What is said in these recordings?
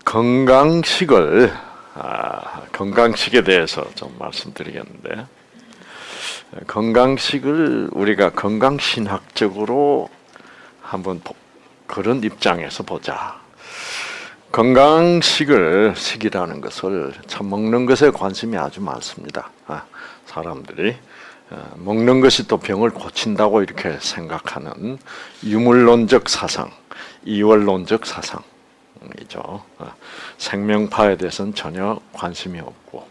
건강식을 건강식에 대해서 좀 말씀드리겠는데, 건강식을 우리가 건강신학적으로 한번 그런 입장에서 보자. 식이라는 것을 참 먹는 것에 관심이 아주 많습니다. 사람들이 먹는 것이 또 병을 고친다고 이렇게 생각하는 유물론적 사상, 이원론적 사상이죠. 생명파에 대해서는 전혀 관심이 없고.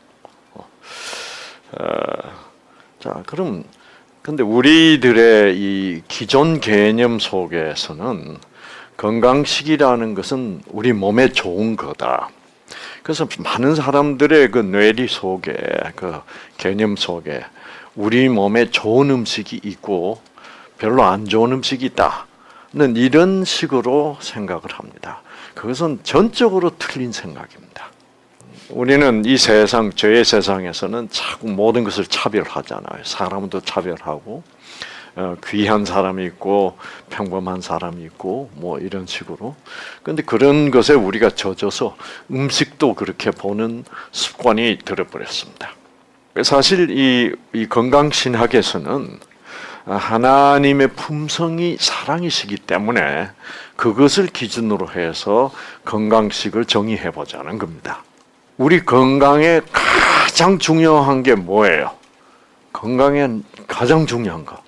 자, 그럼 근데 우리들의 이 기존 개념 속에서는 건강식이라는 것은 우리 몸에 좋은 거다. 그래서 많은 사람들의 그 뇌리 속에, 그 개념 속에 우리 몸에 좋은 음식이 있고 별로 안 좋은 음식이 있다는 이런 식으로 생각을 합니다. 그것은 전적으로 틀린 생각입니다. 우리는 이 세상, 죄의 세상에서는 자꾸 모든 것을 차별하잖아요. 사람도 차별하고, 귀한 사람이 있고, 평범한 사람이 있고, 뭐 이런 식으로. 근데 그런 것에 우리가 젖어서 음식도 그렇게 보는 습관이 들어버렸습니다. 사실 이 건강신학에서는 하나님의 품성이 사랑이시기 때문에 그것을 기준으로 해서 건강식을 정의해보자는 겁니다. 우리 건강에 가장 중요한 게 뭐예요? 건강에 가장 중요한 거.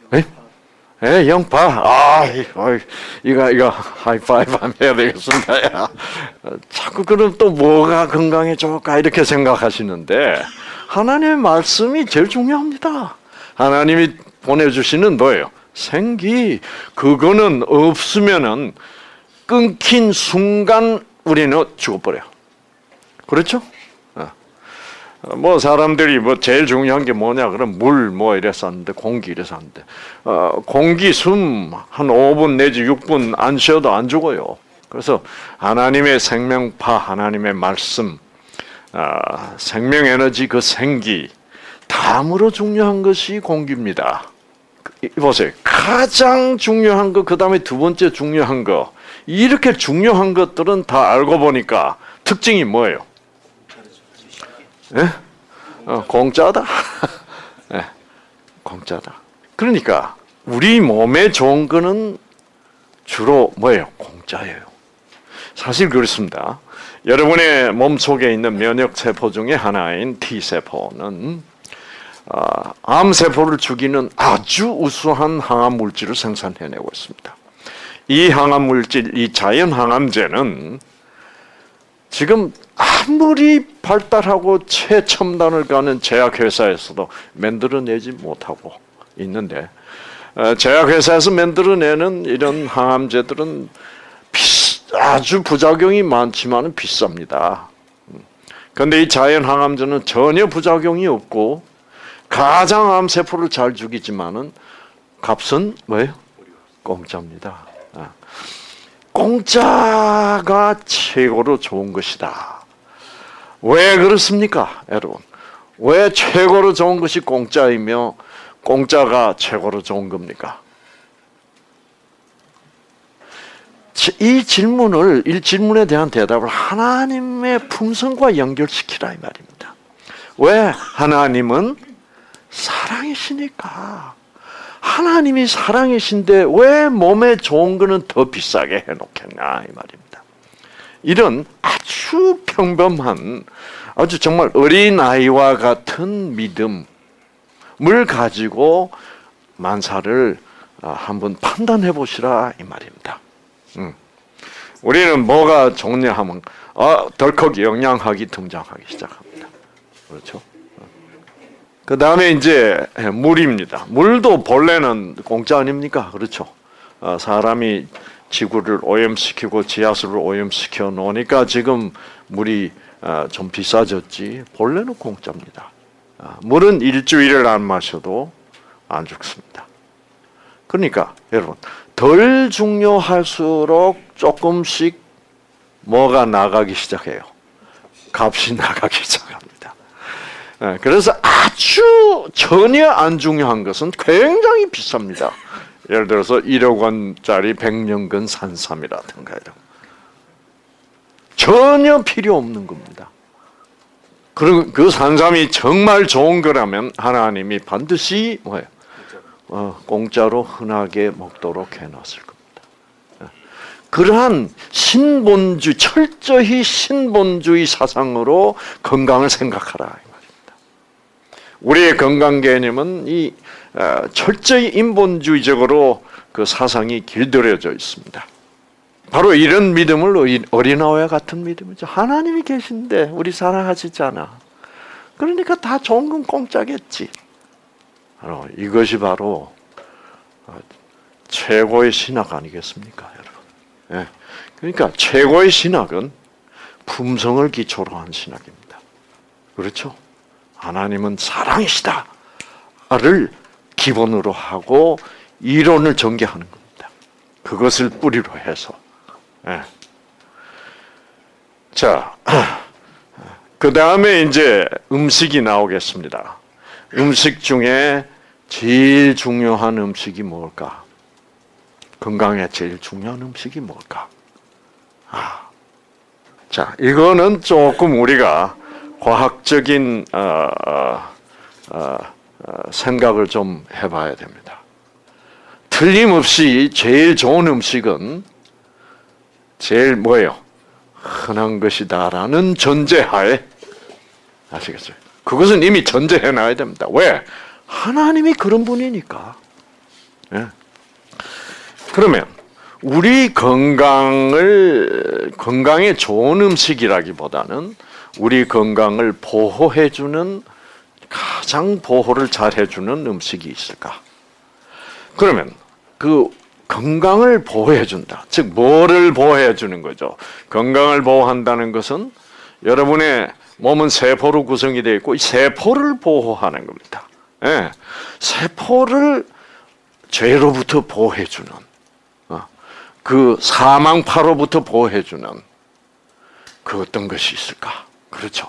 영파. 이거 하이파이브 하면 해야 되겠습니다. 야. 자꾸 그럼 또 뭐가 건강에 좋을까 이렇게 생각하시는데 하나님의 말씀이 제일 중요합니다. 하나님이 보내주시는 뭐예요? 생기. 그거는 없으면은 끊긴 순간 우리는 죽어버려요. 그렇죠? 뭐 사람들이 뭐 제일 중요한 게 뭐냐 그럼 물 뭐 이래서 하는데 공기 이래서 하는데 공기 숨 한 5분 내지 6분 안 쉬어도 안 죽어요. 그래서 하나님의 생명파 하나님의 말씀 생명 에너지 그 생기 다음으로 중요한 것이 공기입니다. 보세요. 가장 중요한 거 그다음에 두 번째 중요한 거 이렇게 중요한 것들은 다 알고 보니까 특징이 뭐예요? 예? 공짜다. 예, 공짜다. 그러니까 우리 몸에 좋은 거는 주로 뭐예요? 공짜예요. 사실 그렇습니다. 여러분의 몸 속에 있는 면역 세포 중에 하나인 T 세포는 암 세포를 죽이는 아주 우수한 항암 물질을 생산해내고 있습니다. 이 항암 물질, 이 자연 항암제는 지금 아무리 발달하고 최첨단을 가는 제약회사에서도 만들어내지 못하고 있는데 제약회사에서 만들어내는 이런 항암제들은 아주 부작용이 많지만 비쌉니다. 그런데 이 자연 항암제는 전혀 부작용이 없고 가장 암세포를 잘 죽이지만은 값은 뭐예요? 공짜입니다. 공짜가 최고로 좋은 것이다. 왜 그렇습니까, 여러분? 왜 최고로 좋은 것이 공짜이며 공짜가 최고로 좋은 겁니까? 이 질문에 대한 대답을 하나님의 품성과 연결시키라 이 말입니다. 왜? 하나님은 사랑이시니까. 하나님이 사랑이신데 왜 몸에 좋은 거는 더 비싸게 해놓겠냐 이 말입니다. 이런 아주 평범한 아주 정말 어린아이와 같은 믿음을 가지고 만사를 한번 판단해 보시라 이 말입니다. 우리는 뭐가 좋냐 하면 덜컥 영양학이 등장하기 시작합니다. 그렇죠? 그 다음에 이제 물입니다. 물도 본래는 공짜 아닙니까? 그렇죠. 사람이 지구를 오염시키고 지하수를 오염시켜 놓으니까 지금 물이 좀 비싸졌지. 본래는 공짜입니다. 물은 일주일을 안 마셔도 안 죽습니다. 그러니까 여러분 덜 중요할수록 조금씩 뭐가 나가기 시작해요? 값이 나가기 시작합니다. 그래서 아주 전혀 안 중요한 것은 굉장히 비쌉니다. 예를 들어서 1억 원짜리 100년근 산삼이라든가 전혀 필요 없는 겁니다. 그리고 그 산삼이 정말 좋은 거라면 하나님이 반드시 뭐예요? 공짜로 흔하게 먹도록 해놨을 겁니다. 그러한 신본주의, 철저히 신본주의 사상으로 건강을 생각하라 이 말입니다. 우리의 건강 개념은 이 철저히 인본주의적으로 그 사상이 길들여져 있습니다. 바로 이런 믿음을 어린아이와 같은 믿음이죠. 하나님이 계신데 우리 사랑하시잖아. 그러니까 다 좋은 건 공짜겠지. 이것이 바로 최고의 신학 아니겠습니까, 여러분? 그러니까 최고의 신학은 품성을 기초로 한 신학입니다. 그렇죠? 하나님은 사랑이시다를 기본으로 하고 이론을 전개하는 겁니다. 그것을 뿌리로 해서. 자, 그 다음에 이제 음식이 나오겠습니다. 음식 중에 제일 중요한 음식이 뭘까? 건강에 제일 중요한 음식이 뭘까? 자, 이거는 조금 우리가 과학적인 생각을 좀 해봐야 됩니다. 틀림없이 제일 좋은 음식은 제일 뭐예요? 흔한 것이다라는 전제하에 아시겠어요? 그것은 이미 전제해놔야 됩니다. 왜? 하나님이 그런 분이니까. 그러면 우리 건강에 좋은 음식이라기보다는 우리 건강을 보호해주는 가장 보호를 잘 해주는 음식이 있을까? 그러면 그 건강을 보호해준다. 즉 뭐를 보호해주는 거죠? 건강을 보호한다는 것은 여러분의 몸은 세포로 구성이 되어 있고 이 세포를 보호하는 겁니다. 세포를 죄로부터 보호해주는 그 사망파로부터 보호해주는 그 어떤 것이 있을까? 그렇죠.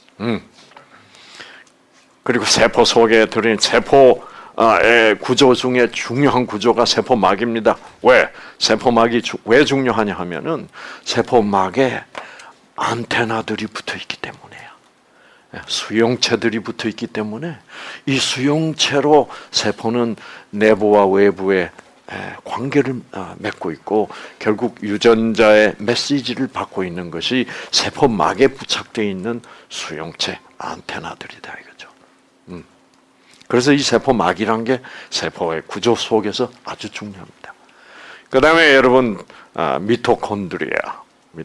그리고 세포 속에 들어있는 세포의 구조 중에 중요한 구조가 세포막입니다. 왜? 세포막이 왜 중요하냐 하면은 세포막에 안테나들이 붙어 있기 때문에요. 수용체들이 붙어 있기 때문에 이 수용체로 세포는 내부와 외부의 관계를 맺고 있고 결국 유전자의 메시지를 받고 있는 것이 세포막에 부착되어 있는 수용체 안테나들이다 이거죠. 그래서 이 세포막이란 게 세포의 구조 속에서 아주 중요합니다. 그 다음에 여러분 미토콘드리아.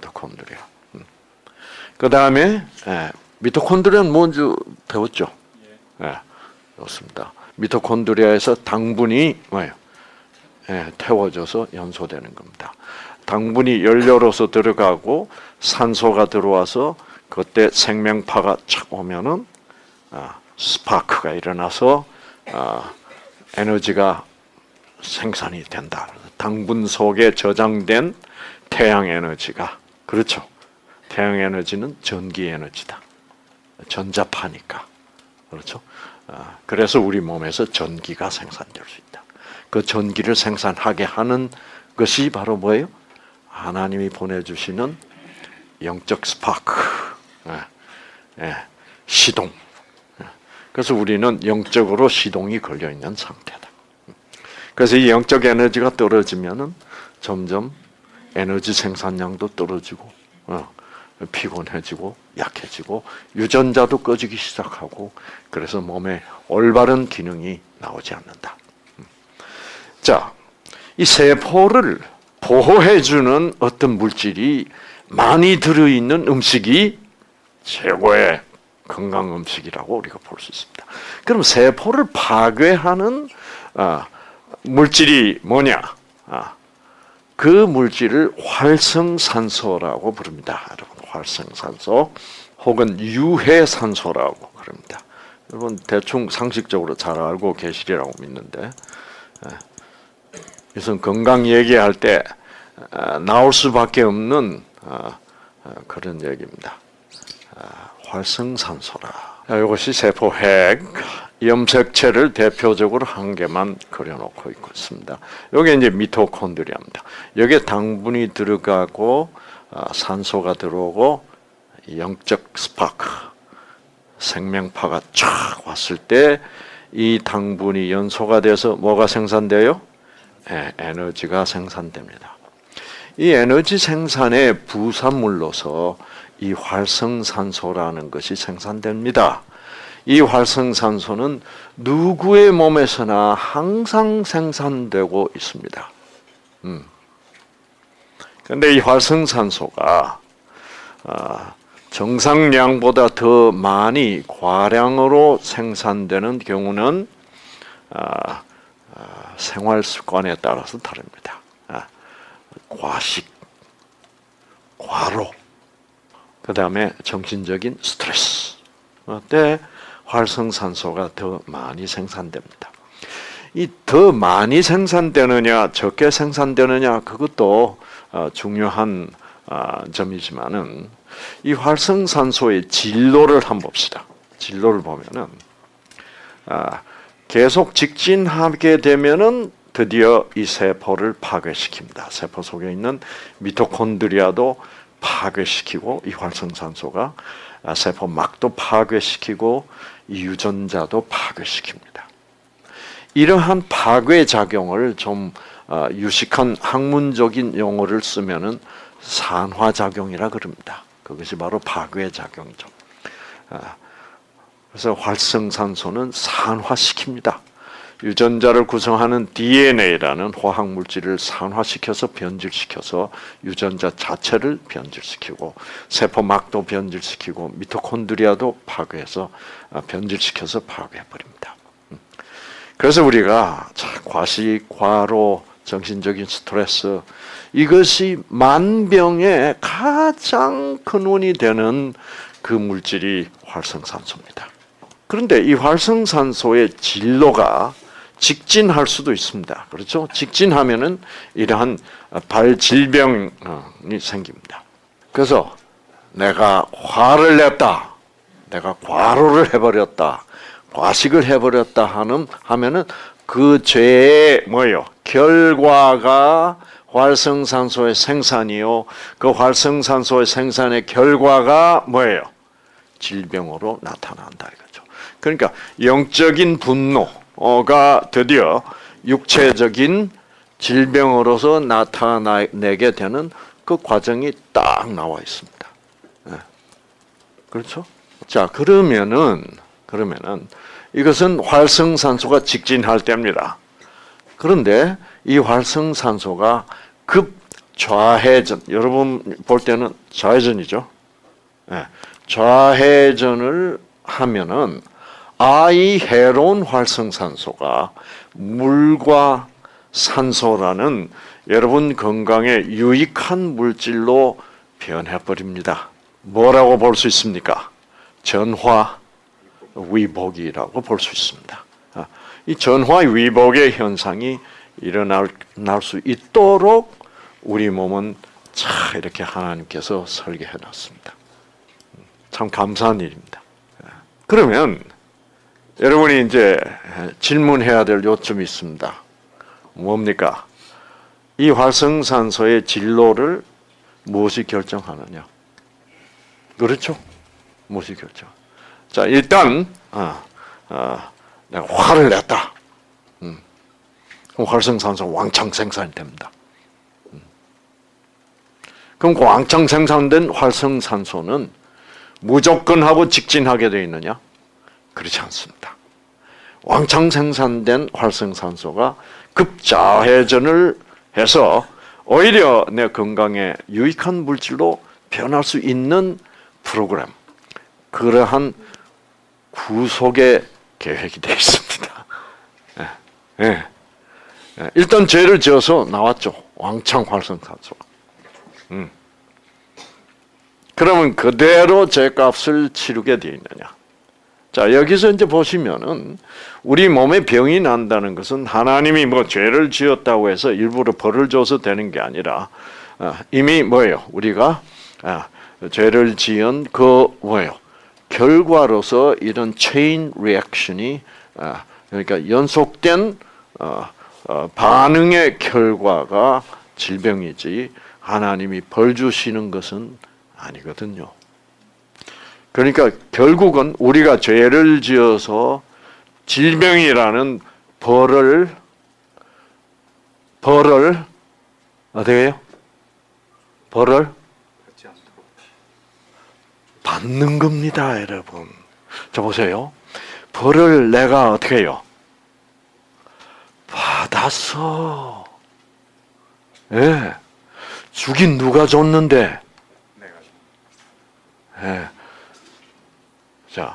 그 다음에 미토콘드리아는 뭔지 배웠죠? 좋습니다. 미토콘드리아에서 당분이 뭐예요? 태워져서 연소되는 겁니다. 당분이 연료로서 들어가고 산소가 들어와서 그때 생명파가 착 오면은 스파크가 일어나서 에너지가 생산이 된다. 당분 속에 저장된 태양 에너지가 그렇죠. 태양 에너지는 전기 에너지다. 전자파니까 그렇죠. 그래서 우리 몸에서 전기가 생산될 수 있다. 그 전기를 생산하게 하는 것이 바로 뭐예요? 하나님이 보내주시는 영적 스파크, 시동. 그래서 우리는 영적으로 시동이 걸려 있는 상태다. 그래서 이 영적 에너지가 떨어지면은 점점 에너지 생산량도 떨어지고, 피곤해지고, 약해지고, 유전자도 꺼지기 시작하고, 그래서 몸에 올바른 기능이 나오지 않는다. 자, 이 세포를 보호해주는 어떤 물질이 많이 들어있는 음식이 최고의 건강 음식이라고 우리가 볼 수 있습니다. 그럼 세포를 파괴하는 물질이 뭐냐? 그 물질을 활성산소라고 부릅니다. 여러분, 활성산소 혹은 유해산소라고 그럽니다. 여러분 대충 상식적으로 잘 알고 계시리라고 믿는데, 우선 건강 얘기할 때 나올 수밖에 없는 그런 얘기입니다. 활성산소라. 이것이 세포핵, 염색체를 대표적으로 한 개만 그려놓고 있습니다. 여기 이제 미토콘드리아입니다. 여기에 당분이 들어가고 산소가 들어오고 영적 스파크, 생명파가 쫙 왔을 때 이 당분이 연소가 돼서 뭐가 생산돼요? 에너지가 생산됩니다. 이 에너지 생산의 부산물로서 이 활성산소라는 것이 생산됩니다. 이 활성산소는 누구의 몸에서나 항상 생산되고 있습니다. 그런데 이 활성산소가 정상량보다 더 많이 과량으로 생산되는 경우는 생활 습관에 따라서 다릅니다. 과식, 과로, 그 다음에 정신적인 스트레스 때 활성산소가 더 많이 생산됩니다. 이 더 많이 생산되느냐 적게 생산되느냐 그것도 중요한 점이지만은 이 활성산소의 진로를 한번 봅시다. 진로를 보면은 계속 직진하게 되면은 드디어 이 세포를 파괴시킵니다. 세포 속에 있는 미토콘드리아도 파괴시키고 이 활성산소가 세포막도 파괴시키고 이 유전자도 파괴시킵니다. 이러한 파괴 작용을 좀 유식한 학문적인 용어를 쓰면은 산화작용이라 그럽니다. 그것이 바로 파괴작용이죠. 그래서 활성산소는 산화시킵니다. 유전자를 구성하는 DNA라는 화학물질을 산화시켜서 변질시켜서 유전자 자체를 변질시키고 세포막도 변질시키고 미토콘드리아도 파괴해서 변질시켜서 파괴해버립니다. 그래서 우리가 과식, 과로, 정신적인 스트레스 이것이 만병의 가장 근원이 되는 그 물질이 활성산소입니다. 그런데 이 활성산소의 진로가 직진할 수도 있습니다. 그렇죠? 직진하면은 이러한 발질병이 생깁니다. 그래서 내가 화를 냈다, 내가 과로를 해버렸다, 과식을 해버렸다 하면은 그 죄의 뭐예요? 결과가 활성산소의 생산이요. 그 활성산소의 생산의 결과가 뭐예요? 질병으로 나타난다 이거죠. 그러니까 영적인 분노가 드디어 육체적인 질병으로서 나타내게 되는 그 과정이 딱 나와 있습니다. 그렇죠? 자, 그러면은 이것은 활성산소가 직진할 때입니다. 그런데 이 활성산소가 급 좌회전, 여러분 볼 때는 좌회전이죠. 좌회전을 하면은 이 해로운 활성산소가 물과 산소라는 여러분 건강에 유익한 물질로 변해버립니다. 뭐라고 볼 수 있습니까? 전화 위복이라고 볼 수 있습니다. 이 전화 위복의 현상이 일어날 수 있도록 우리 몸은 참 이렇게 하나님께서 설계해 놨습니다. 참 감사한 일입니다. 그러면 여러분이 이제 질문해야 될 요점이 있습니다. 뭡니까? 이 활성산소의 진로를 무엇이 결정하느냐? 그렇죠? 무엇이 결정? 자, 일단 내가 화를 냈다. 그럼 활성산소 왕창 생산이 됩니다. 그럼 그 왕창 생산된 활성산소는 무조건 하고 직진하게 되어 있느냐? 그렇지 않습니다. 왕창 생산된 활성산소가 급자회전을 해서 오히려 내 건강에 유익한 물질로 변할 수 있는 프로그램, 그러한 구속의 계획이 되어 있습니다. 일단 죄를 지어서 나왔죠. 왕창 활성산소가. 그러면 그대로 죄값을 치르게 되어 있느냐? 자, 여기서 이제 보시면은 우리 몸에 병이 난다는 것은 하나님이 뭐 죄를 지었다고 해서 일부러 벌을 줘서 되는 게 아니라 이미 뭐예요? 우리가 죄를 지은 그 뭐예요? 결과로서 이런 체인 리액션이 그러니까 연속된 반응의 결과가 질병이지 하나님이 벌 주시는 것은 아니거든요. 그러니까 결국은 우리가 죄를 지어서 질병이라는 벌을 어떻게 해요? 벌을 받는 겁니다, 여러분. 자, 보세요. 벌을 내가 어떻게 해요? 받았어. 예. 주긴 누가 줬는데? 예. 자,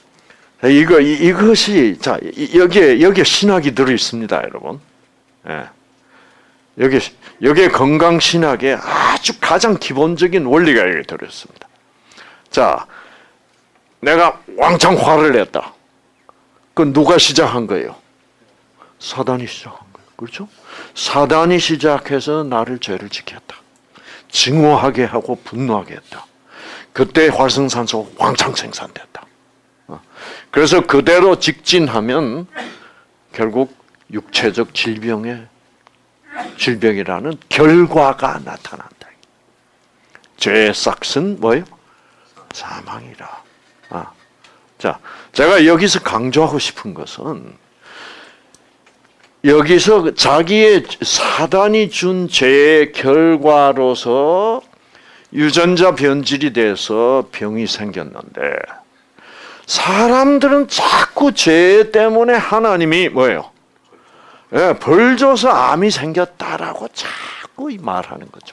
이것이, 자, 여기에 신학이 들어 있습니다, 여러분. 예. 여기에 건강신학의 아주 가장 기본적인 원리가 여기 들어 있습니다. 자, 내가 왕창 화를 냈다. 그건 누가 시작한 거예요? 사단이 시작한 거예요. 그렇죠? 사단이 시작해서 나를 죄를 지켰다. 증오하게 하고 분노하게 했다. 그때 활성산소 왕창 생산됐다. 그래서 그대로 직진하면 결국 육체적 질병이라는 결과가 나타난다. 죄의 싹은 뭐예요? 사망이라. 자, 제가 여기서 강조하고 싶은 것은 여기서 자기의 사단이 준 죄의 결과로서 유전자 변질이 돼서 병이 생겼는데 사람들은 자꾸 죄 때문에 하나님이 뭐예요? 예, 벌 줘서 암이 생겼다라고 자꾸 말하는 거죠.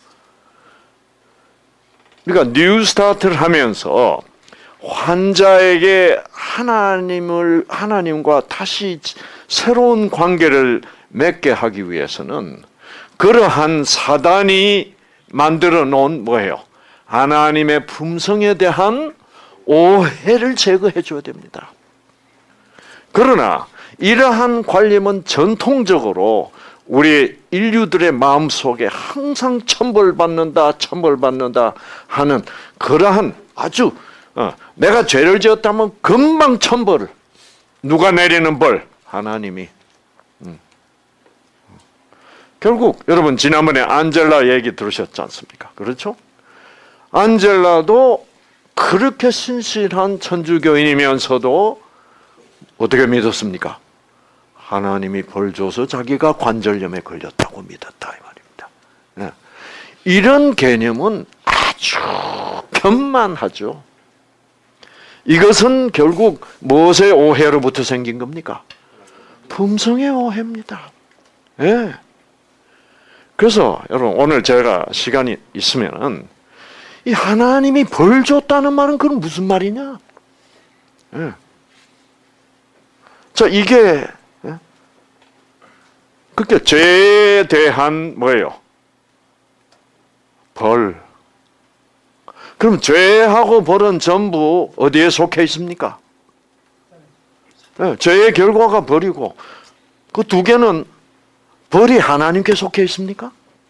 그러니까 뉴스타트를 하면서 환자에게 하나님과 다시 새로운 관계를 맺게 하기 위해서는 그러한 사단이 만들어 놓은 뭐예요? 하나님의 품성에 대한 오해를 제거해 줘야 됩니다. 그러나 이러한 관념은 전통적으로 우리 인류들의 마음속에 항상 천벌받는다 하는 그러한 아주 내가 죄를 지었다면 금방 천벌을 누가 내리는 벌? 하나님이. 결국 여러분 지난번에 안젤라 얘기 들으셨지 않습니까? 그렇죠? 안젤라도 그렇게 신실한 천주교인이면서도 어떻게 믿었습니까? 하나님이 벌 줘서 자기가 관절염에 걸렸다고 믿었다 이 말입니다. 네. 이런 개념은 아주 편만하죠. 이것은 결국 무엇의 오해로부터 생긴 겁니까? 품성의 오해입니다. 네. 그래서 여러분 오늘 제가 시간이 있으면은 이 하나님이 벌 줬다는 말은 그럼 무슨 말이냐? 네. 자, 이게 그러니까 죄에 대한 뭐예요? 벌. 그럼 죄하고 벌은 전부 어디에 속해 있습니까? 네, 죄의 결과가 벌이고 그 두 개는 벌이 하나님께 속해 있습니까?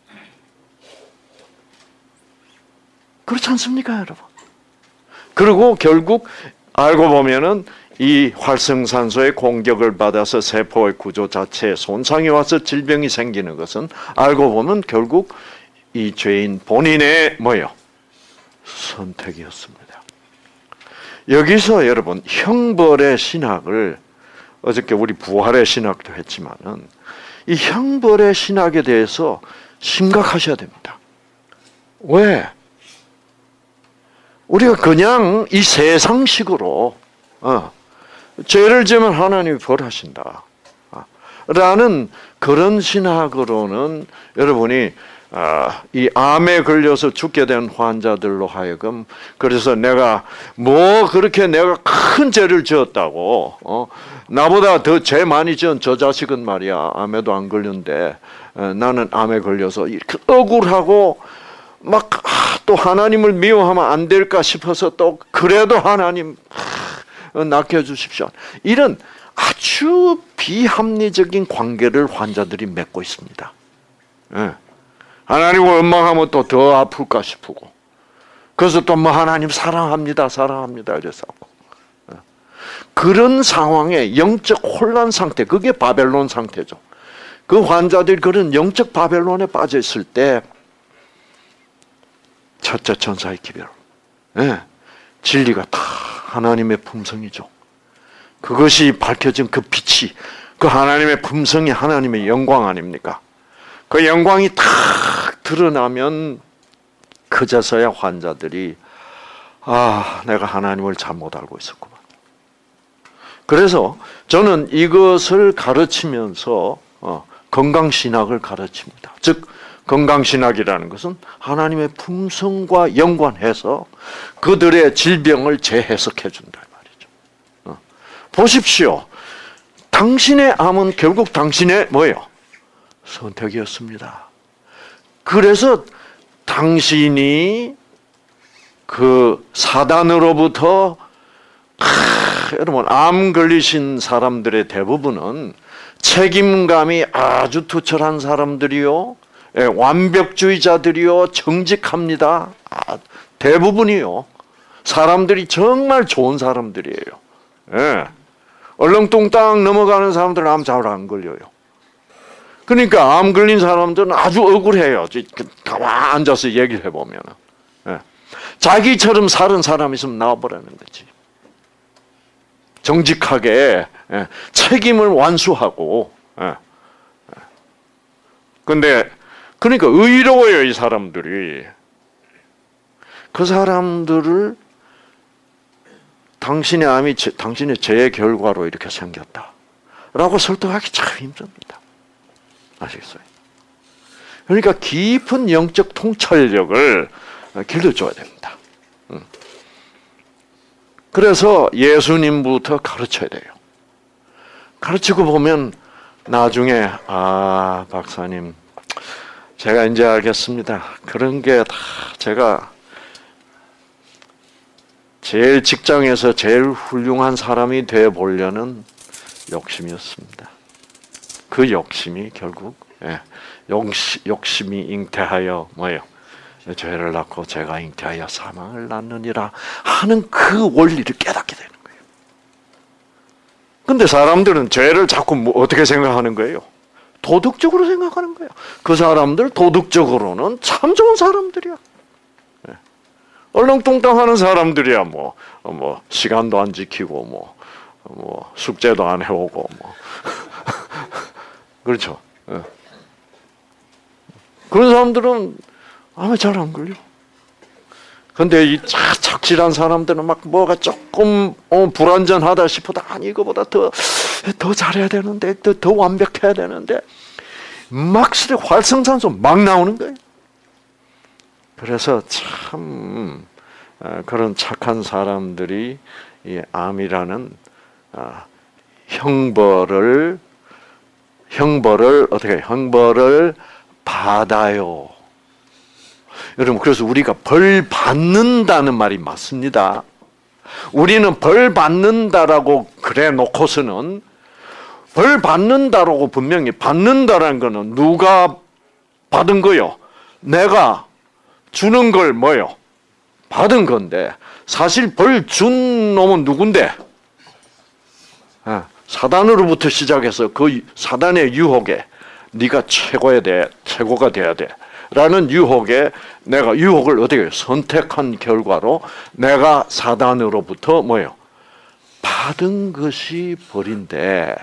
그렇지 않습니까, 여러분? 그리고 결국 알고 보면은 이 활성산소의 공격을 받아서 세포의 구조 자체에 손상이 와서 질병이 생기는 것은 알고 보면 결국 이 죄인 본인의 뭐예요? 선택이었습니다. 여기서 여러분 형벌의 신학을 어저께 우리 부활의 신학도 했지만은 이 형벌의 신학에 대해서 심각하셔야 됩니다. 왜? 우리가 그냥 이 세상식으로 죄를 지으면 하나님이 벌하신다 라는 그런 신학으로는 여러분이 이 암에 걸려서 죽게 된 환자들로 하여금 그래서 내가 그렇게 내가 큰 죄를 지었다고 나보다 더 죄 많이 지은 저 자식은 말이야 암에도 안 걸렸는데 나는 암에 걸려서 이렇게 억울하고 막 또 하나님을 미워하면 안 될까 싶어서 또 그래도 하나님 낫게 해주십시오. 이런 아주 비합리적인 관계를 환자들이 맺고 있습니다. 하나님을 원망하면 또 더 아플까 싶고 그래서 또 하나님 사랑합니다 이래서 그런 상황에 영적 혼란 상태, 그게 바벨론 상태죠. 그 환자들이 그런 영적 바벨론에 빠져 있을 때 첫째 천사의 기별. 예. 진리가 다 하나님의 품성이죠. 그것이 밝혀진 그 빛이, 그 하나님의 품성이 하나님의 영광 아닙니까? 그 영광이 탁 드러나면 그제서야 환자들이 내가 하나님을 잘못 알고 있었구만. 그래서 저는 이것을 가르치면서 건강신학을 가르칩니다. 즉 건강신학이라는 것은 하나님의 품성과 연관해서 그들의 질병을 재해석해 준다 말이죠. 보십시오. 당신의 암은 결국 당신의 뭐예요? 선택이었습니다. 그래서 당신이 그 사단으로부터 여러분 암 걸리신 사람들의 대부분은 책임감이 아주 투철한 사람들이요, 완벽주의자들이요, 정직합니다. 대부분이요. 사람들이 정말 좋은 사람들이에요. 예. 얼렁뚱땅 넘어가는 사람들은 암 잘 안 걸려요. 그러니까 암 걸린 사람들은 아주 억울해요. 가만 앉아서 얘기를 해보면. 예. 자기처럼 사는 사람 있으면 나와버리는 거지. 정직하게 책임을 완수하고. 근데 그러니까 의로워요, 이 사람들이. 그 사람들을 당신의 암이 당신의 죄의 결과로 이렇게 생겼다라고 설득하기 참 힘듭니다. 아시겠어요? 그러니까 깊은 영적 통찰력을 길러줘야 됩니다. 그래서 예수님부터 가르쳐야 돼요. 가르치고 보면 나중에 박사님 제가 이제 알겠습니다. 그런 게 다 제가 제일 직장에서 제일 훌륭한 사람이 되어 보려는 욕심이었습니다. 그 욕심이 결국 욕심이 잉태하여 뭐예요? 죄를 낳고 죄가 잉태하여 사망을 낳느니라 하는 그 원리를 깨닫게 되는 거예요. 근데 사람들은 죄를 자꾸 어떻게 생각하는 거예요? 도덕적으로 생각하는 거예요. 그 사람들 도덕적으로는 참 좋은 사람들이야. 얼렁뚱땅하는 사람들이야. 뭐 시간도 안 지키고 뭐 숙제도 안 해오고 그렇죠. 그런 사람들은 아마 잘 안 걸려. 근데 이 착실한 사람들은 막 뭐가 조금 불완전하다 싶어도 아니 이거보다 더 잘해야 되는데 더 완벽해야 되는데 막 활성산소 막 나오는 거예요. 그래서 참 그런 착한 사람들이 이 암이라는 형벌을 어떻게 형벌을 받아요. 여러분 그래서 우리가 벌 받는다는 말이 맞습니다. 우리는 벌 받는다라고 그래 놓고서는 벌 받는다라고 분명히 받는다라는 거는 누가 받은 거요? 내가 주는 걸 뭐요? 받은 건데 사실 벌 준 놈은 누군데? 사단으로부터 시작해서 그 사단의 유혹에 네가 최고가 돼야 돼 라는 유혹에 내가 유혹을 어떻게 해요? 선택한 결과로 내가 사단으로부터 뭐예요? 받은 것이 벌인데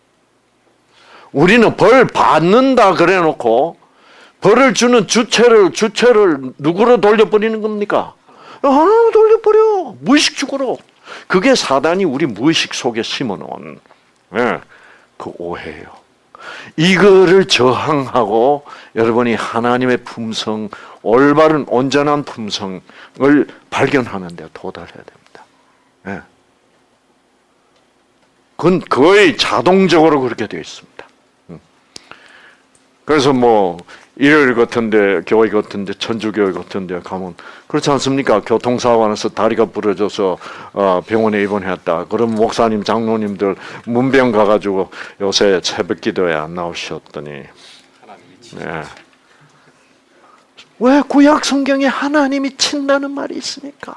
우리는 벌 받는다 그래 놓고 벌을 주는 주체를 누구로 돌려버리는 겁니까? 하나님으로 돌려버려. 무의식적으로. 그게 사단이 우리 무의식 속에 심어놓은 그 오해예요. 이거를 저항하고 여러분이 하나님의 품성, 올바른 온전한 품성을 발견하는 데 도달해야 됩니다. 그건 거의 자동적으로 그렇게 되어 있습니다. 그래서 일요일 같은데, 교회 같은데, 천주교회 같은데 가면 그렇지 않습니까? 교통사고 나서 다리가 부러져서 병원에 입원했다. 그럼 목사님, 장로님들 문병 가가지고 요새 새벽 기도에 안 나오셨더니 왜 구약 성경에 하나님이 친다는 말이 있습니까?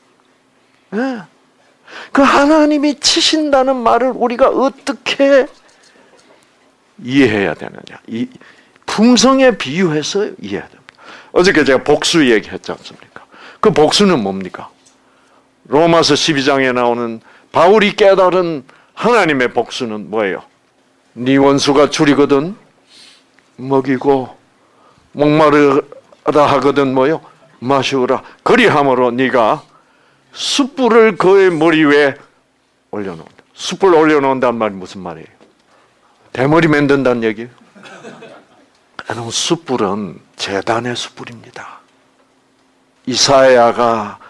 그 하나님이 치신다는 말을 우리가 어떻게 이해해야 되느냐? 이 품성에 비유해서 이해해야 됩니다. 어저께 제가 복수 얘기했지 않습니까? 그 복수는 뭡니까? 로마서 12장에 나오는 바울이 깨달은 하나님의 복수는 뭐예요? 네 원수가 줄이거든 먹이고 목마르다 하거든 뭐요? 마시오라. 그리함으로 네가 숯불을 그의 머리 위에 올려놓는다. 숯불 올려놓는다는 말이 무슨 말이에요? 대머리 만든다는 얘기예요. 여러분, 숯불은 제단의 숯불입니다. 이사야가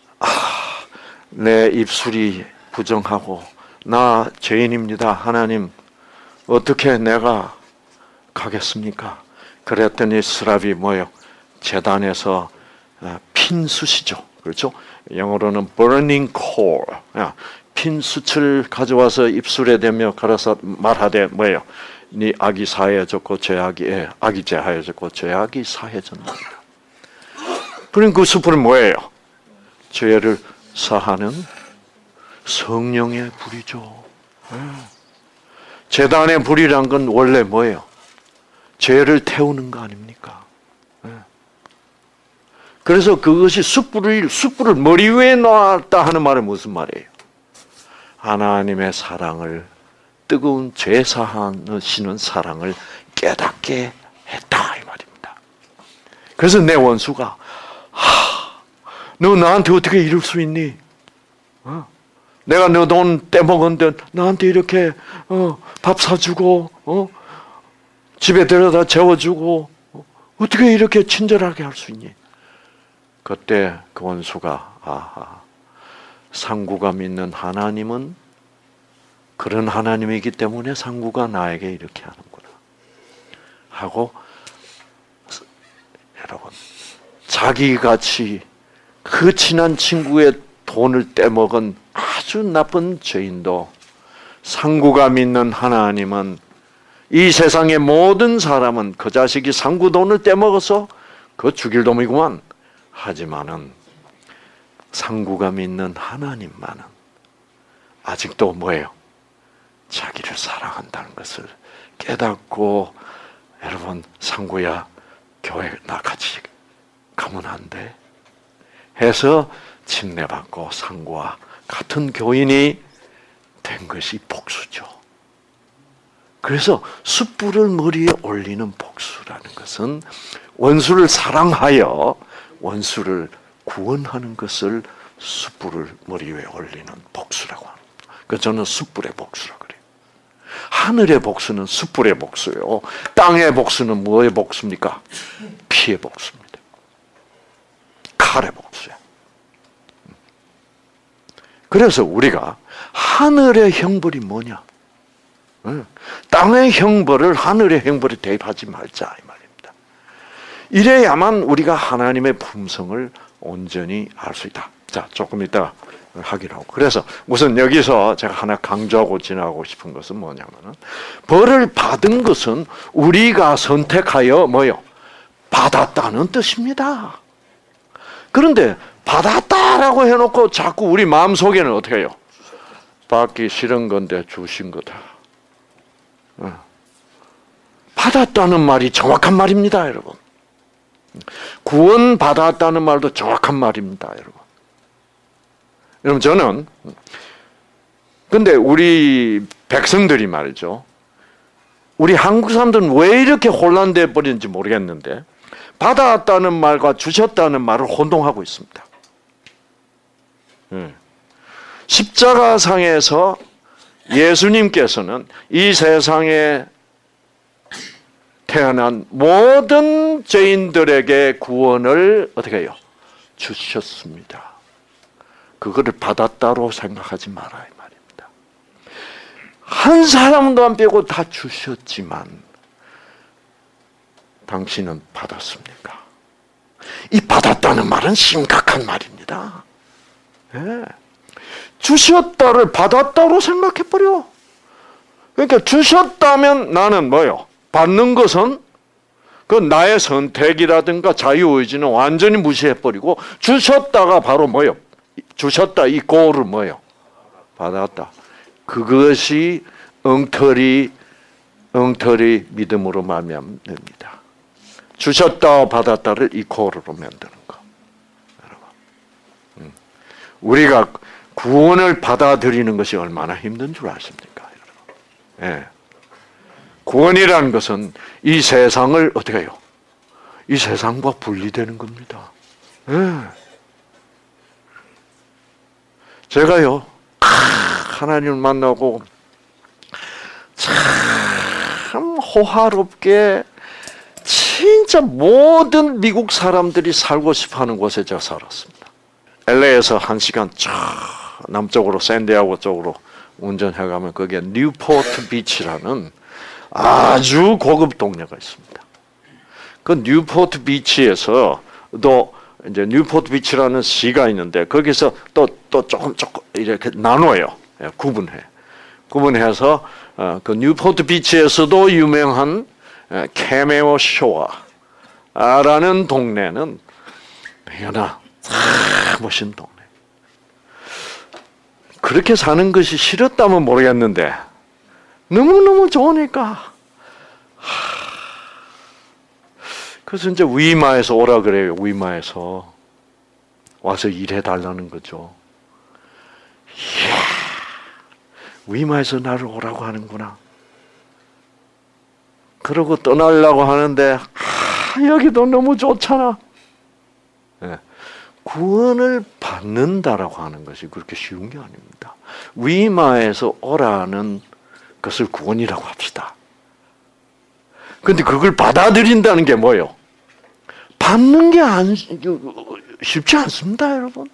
내 입술이 부정하고 나 죄인입니다. 하나님 어떻게 내가 가겠습니까? 그랬더니 스랍이 뭐예요? 제단에서 핀 숯이죠. 그렇죠? 영어로는 burning coal. 핀 숯을 가져와서 입술에 대며 갈아서 말하되 뭐예요? 네 악이 사해졌고 악이 제하여졌고 죄악이 사해졌나이다. 그럼 그 숯불은 뭐예요? 죄를 사하는 성령의 불이죠. 제단의 불이란 건 원래 뭐예요? 죄를 태우는 거 아닙니까? 그래서 그것이 숯불을 머리 위에 놨다 하는 말은 무슨 말이에요? 하나님의 사랑을, 뜨거운 죄 사하시는 사랑을 깨닫게 했다 이 말입니다. 그래서 내 원수가 너 나한테 어떻게 이럴 수 있니? 내가 너 돈 떼먹었는데 나한테 이렇게 밥 사주고 집에 데려다 재워주고 어떻게 이렇게 친절하게 할 수 있니? 그때 그 원수가 상구가 믿는 하나님은 그런 하나님이기 때문에 상구가 나에게 이렇게 하는구나 하고, 여러분, 자기같이 그 친한 친구의 돈을 떼먹은 아주 나쁜 죄인도 상구가 믿는 하나님은 이 세상의 모든 사람은 그 자식이 상구 돈을 떼먹어서 그 죽일 놈이구만 하지만은 상구가 믿는 하나님만은 아직도 뭐예요? 자기를 사랑한다는 것을 깨닫고, 여러분, 상구야 교회 나 같이 가면 안 돼? 해서 침례받고 상구와 같은 교인이 된 것이 복수죠. 그래서 숯불을 머리에 올리는 복수라는 것은 원수를 사랑하여 원수를 구원하는 것을 숯불을 머리 위에 올리는 복수라고 합니다. 그래서 저는 숯불의 복수라고 그래요. 하늘의 복수는 숯불의 복수예요. 땅의 복수는 뭐의 복수입니까? 피의 복수입니다. 칼의 복수예요. 그래서 우리가 하늘의 형벌이 뭐냐? 땅의 형벌을 하늘의 형벌에 대입하지 말자 이 말입니다. 이래야만 우리가 하나님의 품성을 온전히 알 수 있다. 자, 조금 이따 하기로 하고. 그래서 우선 여기서 제가 하나 강조하고 지나가고 싶은 것은 뭐냐면은, 벌을 받은 것은 우리가 선택하여 뭐요? 받았다는 뜻입니다. 그런데 받았다라고 해놓고 자꾸 우리 마음속에는 어떻게 해요? 받기 싫은 건데 주신 거다. 받았다는 말이 정확한 말입니다, 여러분. 구원 받았다는 말도 정확한 말입니다, 여러분. 여러분, 저는 근데 우리 백성들이 말이죠, 우리 한국 사람들은 왜 이렇게 혼란돼 버리는지 모르겠는데 받았다는 말과 주셨다는 말을 혼동하고 있습니다. 십자가상에서 예수님께서는 이 세상에 태어난 모든 죄인들에게 구원을 어떻게 해요? 주셨습니다. 그거를 받았다로 생각하지 마라 이 말입니다. 한 사람도 안 빼고 다 주셨지만 당신은 받았습니까? 이 받았다는 말은 심각한 말입니다. 네. 주셨다를 받았다로 생각해버려. 그러니까 주셨다면 나는 뭐요? 받는 것은 그 나의 선택이라든가 자유의지는 완전히 무시해버리고, 주셨다가 바로 뭐요? 주셨다 이 고를 뭐요? 받았다. 그것이 엉터리 믿음으로 말미암습니다. 주셨다 받았다를 이퀄으로 만드는 거. 여러분. 우리가 구원을 받아들이는 것이 얼마나 힘든 줄 아십니까? 여러분. 예. 구원이라는 것은 이 세상을 어떻게 해요? 이 세상과 분리되는 겁니다. 예. 제가요, 하나님을 만나고 참 호화롭게 진짜 모든 미국 사람들이 살고 싶어하는 곳에 제가 살았습니다. LA에서 1시간 쫙 남쪽으로 샌디에고 쪽으로 운전해가면 거기에 뉴포트 비치라는 아주 고급 동네가 있습니다. 그 뉴포트 비치에서 또 이제 뉴포트 비치라는 시가 있는데 거기서 또 조금 이렇게 나눠요. 구분해서 그 뉴포트 비치에서도 유명한 캐메오 쇼아라는 동네는 여나 멋진 동네. 그렇게 사는 것이 싫었다면 모르겠는데 너무너무 좋으니까. 그래서 이제 위마에서 오라 그래요. 위마에서 와서 일해달라는 거죠. 이야, 위마에서 나를 오라고 하는구나. 그러고 떠나려고 하는데 여기도 너무 좋잖아. 네. 구원을 받는다라고 하는 것이 그렇게 쉬운 게 아닙니다. 위마에서 오라는 것을 구원이라고 합시다. 그런데 그걸 받아들인다는 게 뭐예요? 받는 게 쉽지 않습니다, 여러분.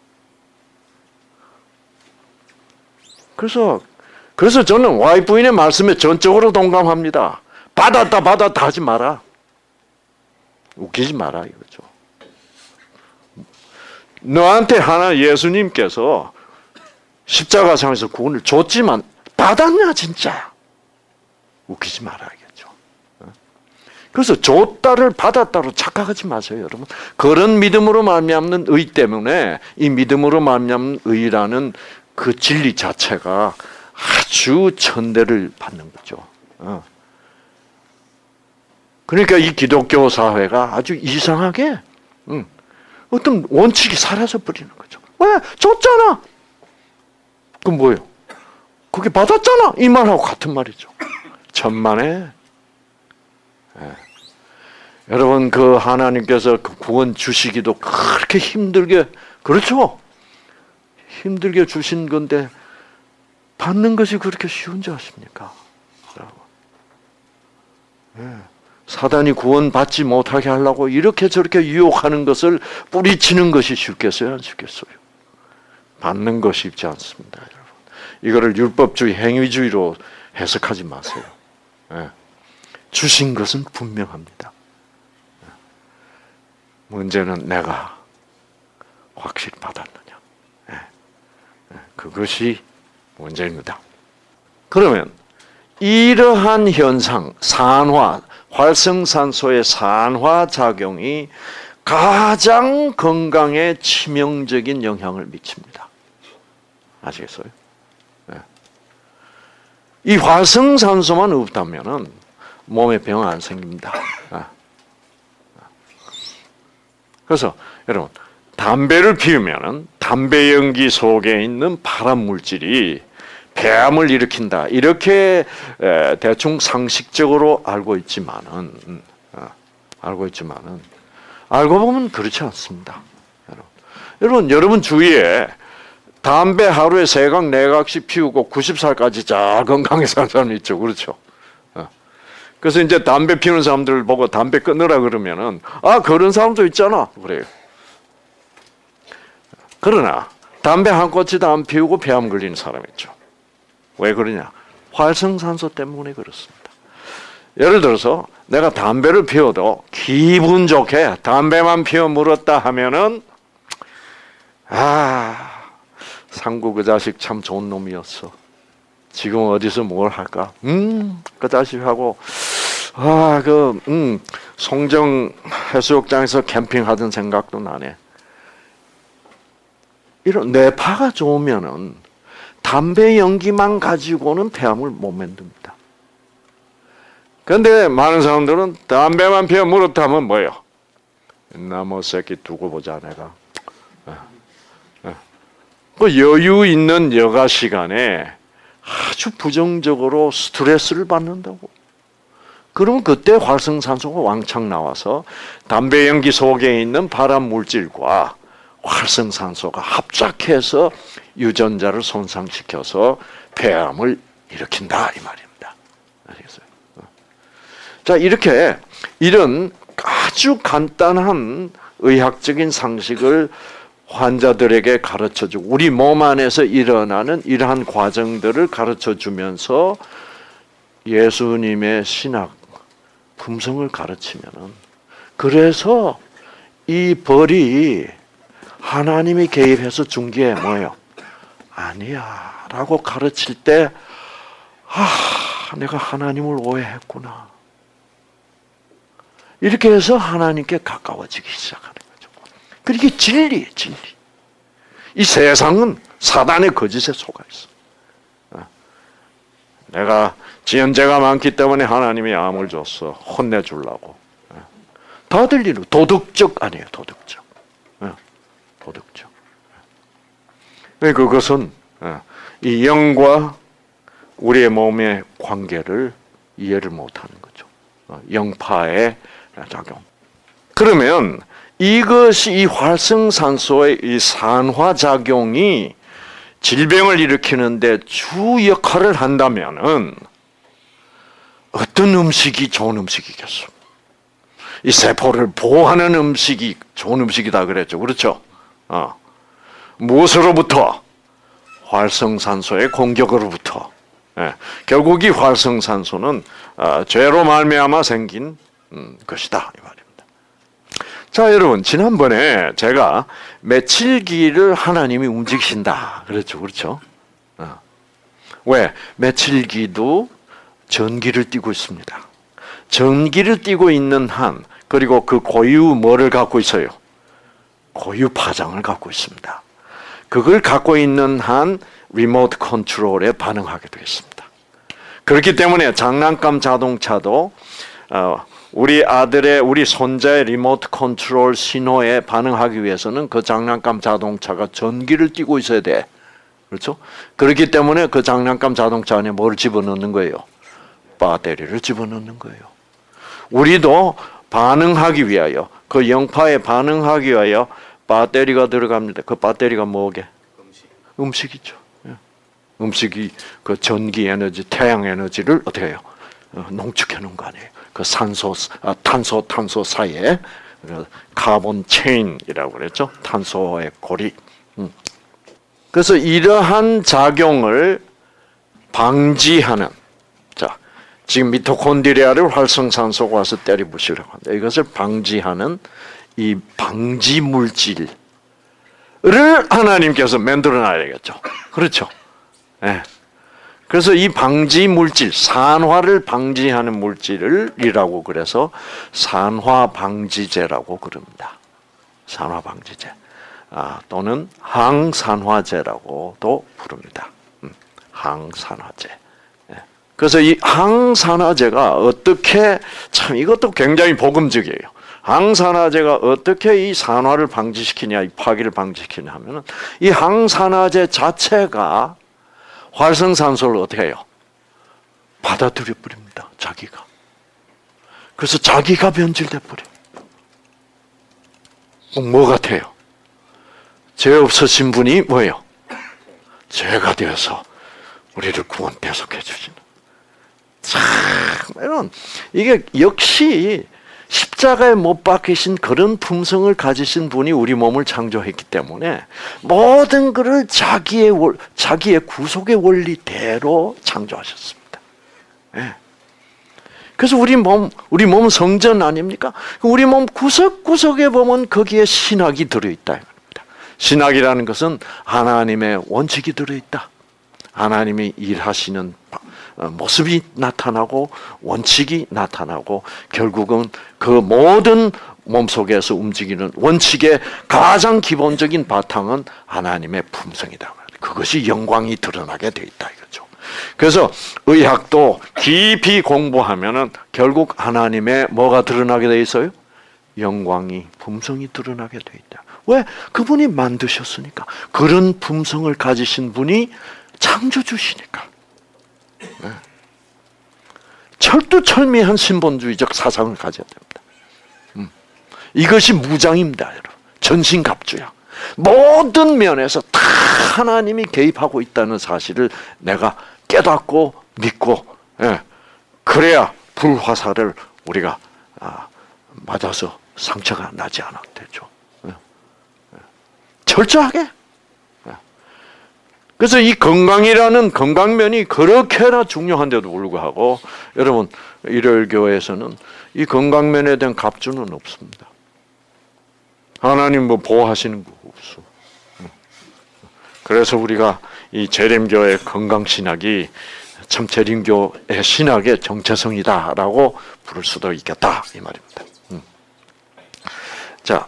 그래서 저는 와이프인의 말씀에 전적으로 동감합니다. 받았다 하지 마라. 웃기지 마라 이거죠. 너한테 하나 예수님께서 십자가상에서 구원을 줬지만 받았냐 진짜? 웃기지 마라 이거죠. 그래서 줬다를 받았다로 착각하지 마세요, 여러분. 그런 믿음으로 말미암는 의 때문에 이 믿음으로 말미암는 의라는 그 진리 자체가 아주 천대를 받는 거죠. 그러니까 이 기독교 사회가 아주 이상하게 어떤 원칙이 사라져 버리는 거죠. 왜? 줬잖아. 그럼 뭐예요? 그게 받았잖아. 이 말하고 같은 말이죠. 천만에. 여러분 그 하나님께서 그 구원 주시기도 그렇게 힘들게 그렇죠? 힘들게 주신 건데 받는 것이 그렇게 쉬운 줄 아십니까? 사단이 구원받지 못하게 하려고 이렇게 저렇게 유혹하는 것을 뿌리치는 것이 쉽겠어요? 안 쉽겠어요? 받는 것이 쉽지 않습니다, 여러분. 이거를 율법주의, 행위주의로 해석하지 마세요. 주신 것은 분명합니다. 문제는 내가 확실히 받았느냐. 그것이 문제입니다. 그러면 이러한 현상, 활성산소의 산화작용이 가장 건강에 치명적인 영향을 미칩니다. 아시겠어요? 이 활성산소만 없다면 몸에 병 안 생깁니다. 그래서 여러분 담배를 피우면 담배 연기 속에 있는 발암 물질이 폐암을 일으킨다. 이렇게 대충 상식적으로 알고 있지만은 알고 보면 그렇지 않습니다. 여러분 주위에 담배 하루에 3각, 4각씩 피우고 90살까지 잘 건강히 사는 사람 있죠. 그렇죠? 그래서 이제 담배 피우는 사람들을 보고 담배 끊으라 그러면은, 그런 사람도 있잖아. 그래요. 그러나, 담배 한 꼬치도 안 피우고 폐암 걸리는 사람 있죠. 왜 그러냐? 활성산소 때문에 그렇습니다. 예를 들어서, 내가 담배를 피워도 기분 좋게 담배만 피워 물었다 하면은, 상구 그 자식 참 좋은 놈이었어. 지금 어디서 뭘 할까? 그 자식하고, 송정 해수욕장에서 캠핑하던 생각도 나네. 이런 뇌파가 좋으면은 담배 연기만 가지고는 폐암을 못 만듭니다. 그런데 많은 사람들은 담배만 피워 물었다면 뭐예요? 나뭐 새끼 두고 보자 내가. 그 여유 있는 여가 시간에 아주 부정적으로 스트레스를 받는다고. 그러면 그때 활성산소가 왕창 나와서 담배 연기 속에 있는 발암 물질과 활성산소가 합작해서 유전자를 손상시켜서 폐암을 일으킨다 이 말입니다. 아시겠어요? 자, 이렇게 이런 아주 간단한 의학적인 상식을 환자들에게 가르쳐주고 우리 몸 안에서 일어나는 이러한 과정들을 가르쳐주면서 예수님의 신학 품성을 가르치면은, 그래서 이 벌이 하나님이 개입해서 준 게 뭐예요? 아니야 라고 가르칠 때 내가 하나님을 오해했구나. 이렇게 해서 하나님께 가까워지기 시작하는 거죠. 그게 진리예요, 진리. 이 세상은 사단의 거짓에 속아 있어. 내가 지연죄가 많기 때문에 하나님이 암을 줬어. 혼내주려고. 다들 이런 도덕적 아니에요, 도덕적. 도덕적. 그것은 이 영과 우리의 몸의 관계를 이해를 못하는 거죠. 영파의 작용. 그러면 이것이 이 활성산소의 이 산화작용이 질병을 일으키는데 주 역할을 한다면은 어떤 음식이 좋은 음식이겠어? 이 세포를 보호하는 음식이 좋은 음식이다 그랬죠. 그렇죠? 무엇으로부터? 활성산소의 공격으로부터. 결국 이 활성산소는 죄로 말미암아 생긴 것이다 이 말입니다. 자, 여러분, 지난번에 제가 메칠기를 하나님이 움직이신다 그랬죠. 그렇죠? 왜? 메칠기도 전기를 띠고 있습니다. 전기를 띠고 있는 한, 그리고 그 고유 뭐를 갖고 있어요? 고유 파장을 갖고 있습니다. 그걸 갖고 있는 한 리모트 컨트롤에 반응하게 되어 있습니다. 그렇기 때문에 장난감 자동차도 우리 손자의 리모트 컨트롤 신호에 반응하기 위해서는 그 장난감 자동차가 전기를 띠고 있어야 돼. 그렇죠? 그렇기 때문에 그 장난감 자동차 안에 뭘 집어넣는 거예요? 배터리를 집어넣는 거예요. 우리도 반응하기 위하여, 그 영파에 반응하기 위하여 배터리가 들어갑니다. 그 배터리가 뭐게? 음식이죠. 음식이 그 전기 에너지, 태양 에너지를 어떻게 해요? 농축해 놓은 거 아니에요. 그 탄소 사이에 카본 체인이라고 그랬죠. 탄소의 고리. 그래서 이러한 작용을 방지하는, 자, 지금 미토콘드리아를 활성산소가 와서 때려 부시려고 합니다. 이것을 방지하는 이 방지 물질을 하나님께서 만들어 놔야겠죠. 그렇죠? 네. 그래서 이 방지 물질, 산화를 방지하는 물질이라고 그래서 산화방지제라고 그럽니다. 산화방지제. 또는 항산화제라고도 부릅니다. 항산화제. 그래서 이 항산화제가 어떻게, 참 이것도 굉장히 복음적이에요. 항산화제가 어떻게 이 산화를 방지시키냐, 이 파기를 방지시키냐 하면은 이 항산화제 자체가 활성산소를 어떻게 해요? 받아들여 버립니다. 자기가. 그래서 자기가 변질돼 버려요. 뭐 같아요? 죄 없으신 분이 뭐예요? 죄가 되어서 우리를 구원 대속해 주시는. 참, 이게 역시 십자가에 못 박히신 그런 품성을 가지신 분이 우리 몸을 창조했기 때문에 모든 것을 자기의 구속의 원리대로 창조하셨습니다. 네. 그래서 우리 몸 성전 아닙니까? 우리 몸 구석구석에 보면 거기에 신학이 들어있다. 신학이라는 것은 하나님의 원칙이 들어있다. 하나님이 일하시는 모습이 나타나고 원칙이 나타나고 결국은 그 모든 몸속에서 움직이는 원칙의 가장 기본적인 바탕은 하나님의 품성이다. 그것이 영광이 드러나게 돼 있다 이거죠. 그래서 의학도 깊이 공부하면은 결국 하나님의 뭐가 드러나게 돼 있어요? 영광이, 품성이 드러나게 돼 있다. 왜? 그분이 만드셨으니까. 그런 품성을 가지신 분이 창조주시니까. 네. 철두철미한 신본주의적 사상을 가져야 됩니다. 이것이 무장입니다, 여러분. 전신갑주야. 모든 면에서 다 하나님이 개입하고 있다는 사실을 내가 깨닫고 믿고, 그래야 불화살을 우리가 맞아서 상처가 나지 않아도 되죠. 철저하게. 그래서 이 건강이라는 건강면이 그렇게나 중요한데도 불구하고 여러분 일요일교회에서는 이 건강면에 대한 갑주는 없습니다. 하나님 뭐 보호하시는 거 없어. 그래서 우리가 이 재림교의 건강신학이 참 재림교의 신학의 정체성이다라고 부를 수도 있겠다 이 말입니다. 자,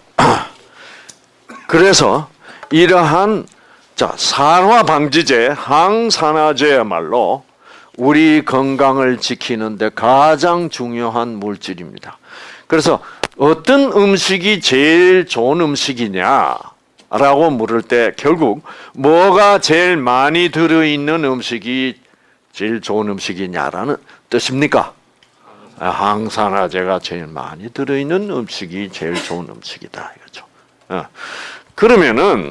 그래서 이러한 산화방지제, 항산화제야말로 우리 건강을 지키는데 가장 중요한 물질입니다. 그래서 어떤 음식이 제일 좋은 음식이냐라고 물을 때 결국 뭐가 제일 많이 들어있는 음식이 제일 좋은 음식이냐라는 뜻입니까? 항산화제가 제일 많이 들어있는 음식이 제일 좋은 음식이다 이거죠. 그러면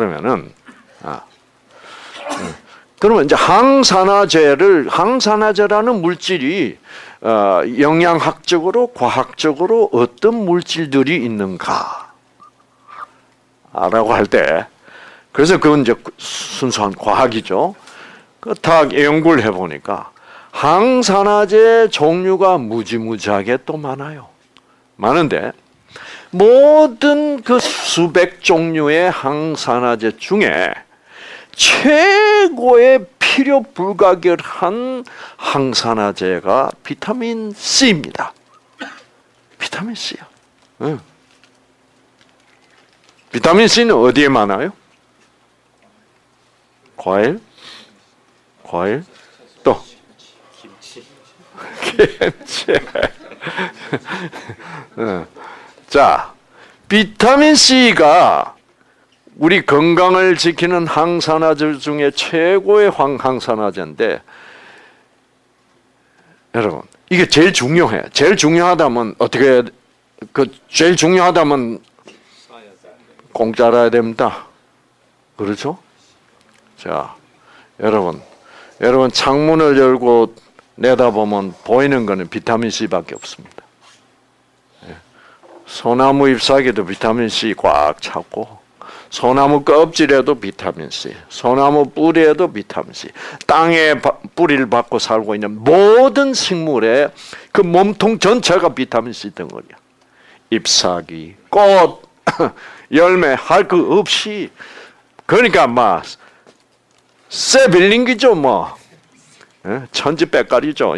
이제 항산화제라는 물질이 영양학적으로, 과학적으로 어떤 물질들이 있는가라고 할 때, 그래서 그건 이제 순수한 과학이죠. 딱 연구를 해보니까 항산화제 종류가 무지무지하게 또 많아요. 많은데 모든 그 수백 종류의 항산화제 중에 최고의 필요 불가결한 항산화제가 비타민 C입니다. 비타민 C야. 응. 비타민 C는 어디에 많아요? 과일? 또 김치. 자, 비타민 C가 우리 건강을 지키는 항산화제 중에 최고의 항산화제인데, 여러분, 이게 제일 중요해. 제일 중요하다면 어떻게, 제일 중요하다면 공짜로 해야 됩니다. 그렇죠? 자, 여러분 창문을 열고 내다보면 보이는 거는 비타민 C밖에 없습니다. 소나무 잎사귀도 비타민 C 꽉 찼고, 소나무 껍질에도 비타민 C, 소나무 뿌리에도 비타민 C, 땅에 뿌리를 받고 살고 있는 모든 식물의 그 몸통 전체가 비타민 C 덩어리야. 잎사귀, 꽃, 열매 할 거 없이, 그러니까 막 쇠 빌린 기죠 뭐. 천지백깔이죠.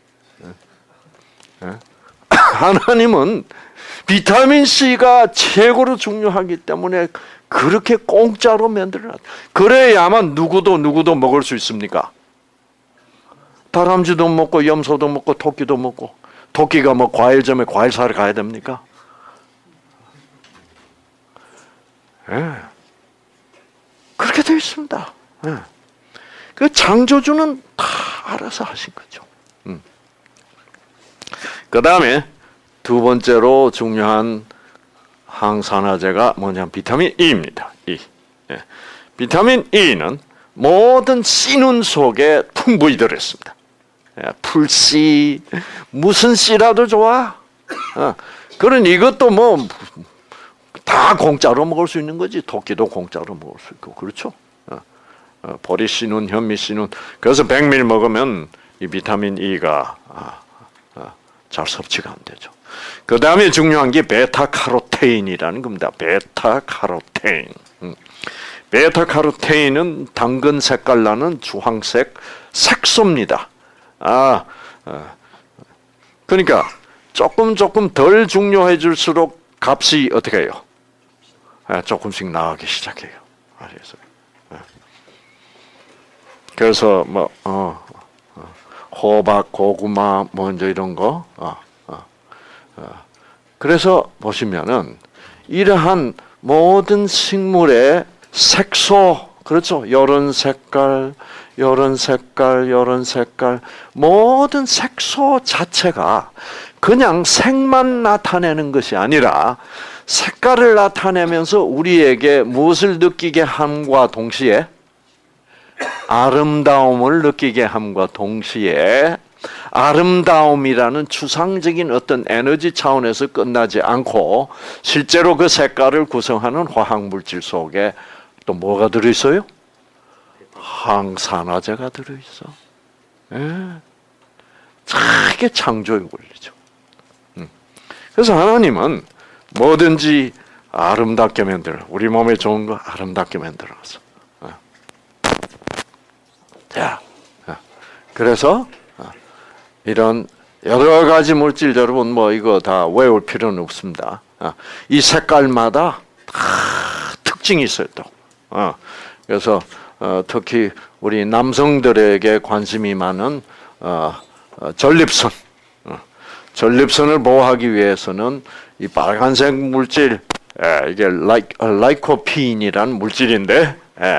하나님은 비타민 C가 최고로 중요하기 때문에 그렇게 공짜로 만들어놨다. 그래야만 누구도 먹을 수 있습니까? 다람쥐도 먹고 염소도 먹고 토끼도 먹고. 토끼가 뭐 과일점에 과일 사러 가야 됩니까? 그렇게 되어 있습니다. 그 창조주는 다 알아서 하신 거죠. 그 다음에 두 번째로 중요한 항산화제가 뭐냐면 비타민 E입니다. E. 비타민 E는 모든 씨눈 속에 풍부히 들어있습니다. 풀씨, 무슨 씨라도 좋아. 그런 이것도 뭐 다 공짜로 먹을 수 있는 거지. 토끼도 공짜로 먹을 수 있고 그렇죠. 보리 씨눈, 현미 씨눈. 그래서 백밀 먹으면 이 비타민 E가 잘 섭취가 안 되죠. 그 다음에 중요한 게 베타카로테인이라는 겁니다. 베타카로테인. 베타카로테인은 당근 색깔 나는 주황색 색소입니다. 그러니까 조금 덜 중요해질수록 값이 어떻게 해요? 조금씩 나가기 시작해요. 알겠어요? 그래서 뭐 호박, 고구마, 먼저 이런 거. 그래서 보시면은 이러한 모든 식물의 색소, 그렇죠? 요런 색깔, 요런 색깔, 요런 색깔, 모든 색소 자체가 그냥 색만 나타내는 것이 아니라 색깔을 나타내면서 우리에게 무엇을 느끼게 함과 동시에 아름다움을 느끼게 함과 동시에 아름다움이라는 추상적인 어떤 에너지 차원에서 끝나지 않고 실제로 그 색깔을 구성하는 화학물질 속에 또 뭐가 들어있어요? 항산화제가 들어있어. 이게 창조의 원리죠. 그래서 하나님은 뭐든지 아름답게 만들어. 우리 몸에 좋은 거 아름답게 만들어서. 자, 그래서 이런 여러 가지 물질 여러분 뭐 이거 다 외울 필요는 없습니다. 이 색깔마다 다 특징이 있어요 또. 그래서 특히 우리 남성들에게 관심이 많은 전립선. 전립선을 보호하기 위해서는 이 빨간색 물질, 이게 라이코피인이라는 물질인데,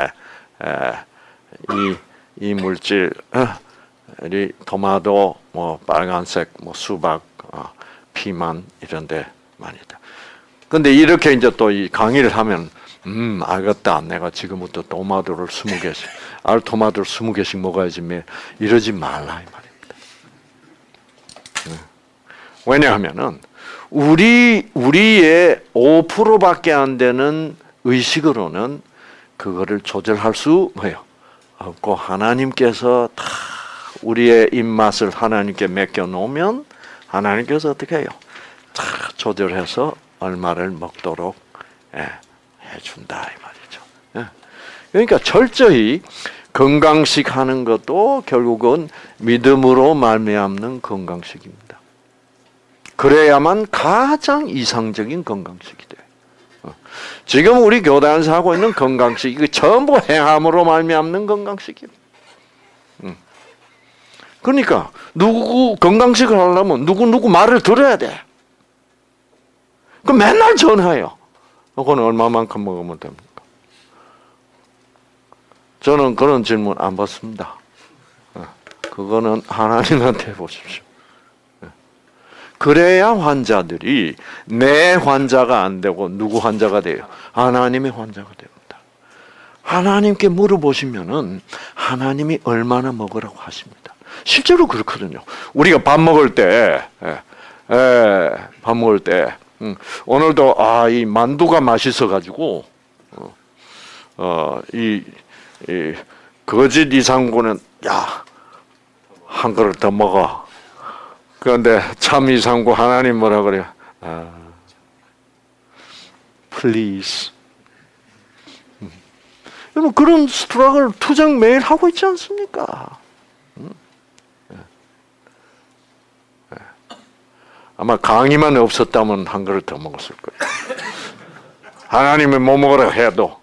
이 물질, 이 토마토, 뭐 빨간색, 뭐 수박, 피만 이런데 많이 다. 근데 이렇게 이제 또 이 강의를 하면, 알겠다. 내가 지금부터 토마토를 20개씩, 토마토를 20개씩 먹어야지. 이러지 말라 이 말입니다. 왜냐하면은 우리의 5%밖에 안 되는 의식으로는 그거를 조절할 수 없고 하나님께서 다 우리의 입맛을 하나님께 맡겨 놓으면 하나님께서 어떻게 해요? 다 조절해서 얼마를 먹도록 해준다 이 말이죠. 그러니까 철저히 건강식 하는 것도 결국은 믿음으로 말미암는 건강식입니다. 그래야만 가장 이상적인 건강식이 돼요. 지금 우리 교단에서 하고 있는 건강식 이거 전부 행함으로 말미암는 건강식이에요. 그러니까 누구 건강식을 하려면 누구 말을 들어야 돼. 그 맨날 전화해요. 그거는 얼마만큼 먹으면 됩니까? 저는 그런 질문 안 받습니다. 그거는 하나님한테 보십시오. 그래야 환자들이 내 환자가 안 되고 누구 환자가 돼요? 하나님의 환자가 됩니다. 하나님께 물어보시면은 하나님이 얼마나 먹으라고 하십니다. 실제로 그렇거든요. 우리가 밥 먹을 때, 오늘도 이 만두가 맛있어가지고 이 거짓 이상구는 한 그릇 더 먹어. 그런데 참 이상구 하나님 뭐라 그래요? Please. 여러분 그런 스트럭을 투정 매일 하고 있지 않습니까? 아마 강의만 없었다면 한 그릇 더 먹었을 거예요. 하나님이 뭐 먹으라 해도.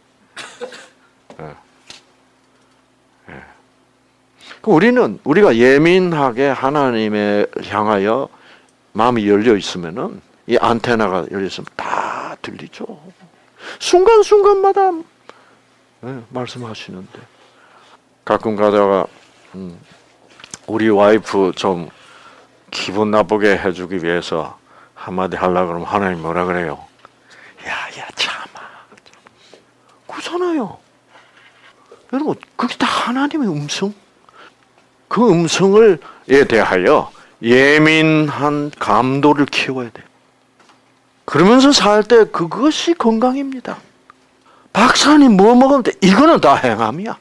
우리가 예민하게 하나님에 향하여 마음이 열려 있으면은 이 안테나가 열려 있으면 다 들리죠. 순간순간마다 말씀하시는데 가끔 가다가 우리 와이프 좀 기분 나쁘게 해주기 위해서 한마디 하려고 그러면 하나님 뭐라 그래요? 야 참아. 그렇잖아요. 여러분 그게 다 하나님의 음성. 그 음성에 대하여 예민한 감도를 키워야 돼요. 그러면서 살 때 그것이 건강입니다. 박사님 뭐 먹으면 돼? 이거는 다 행함이야.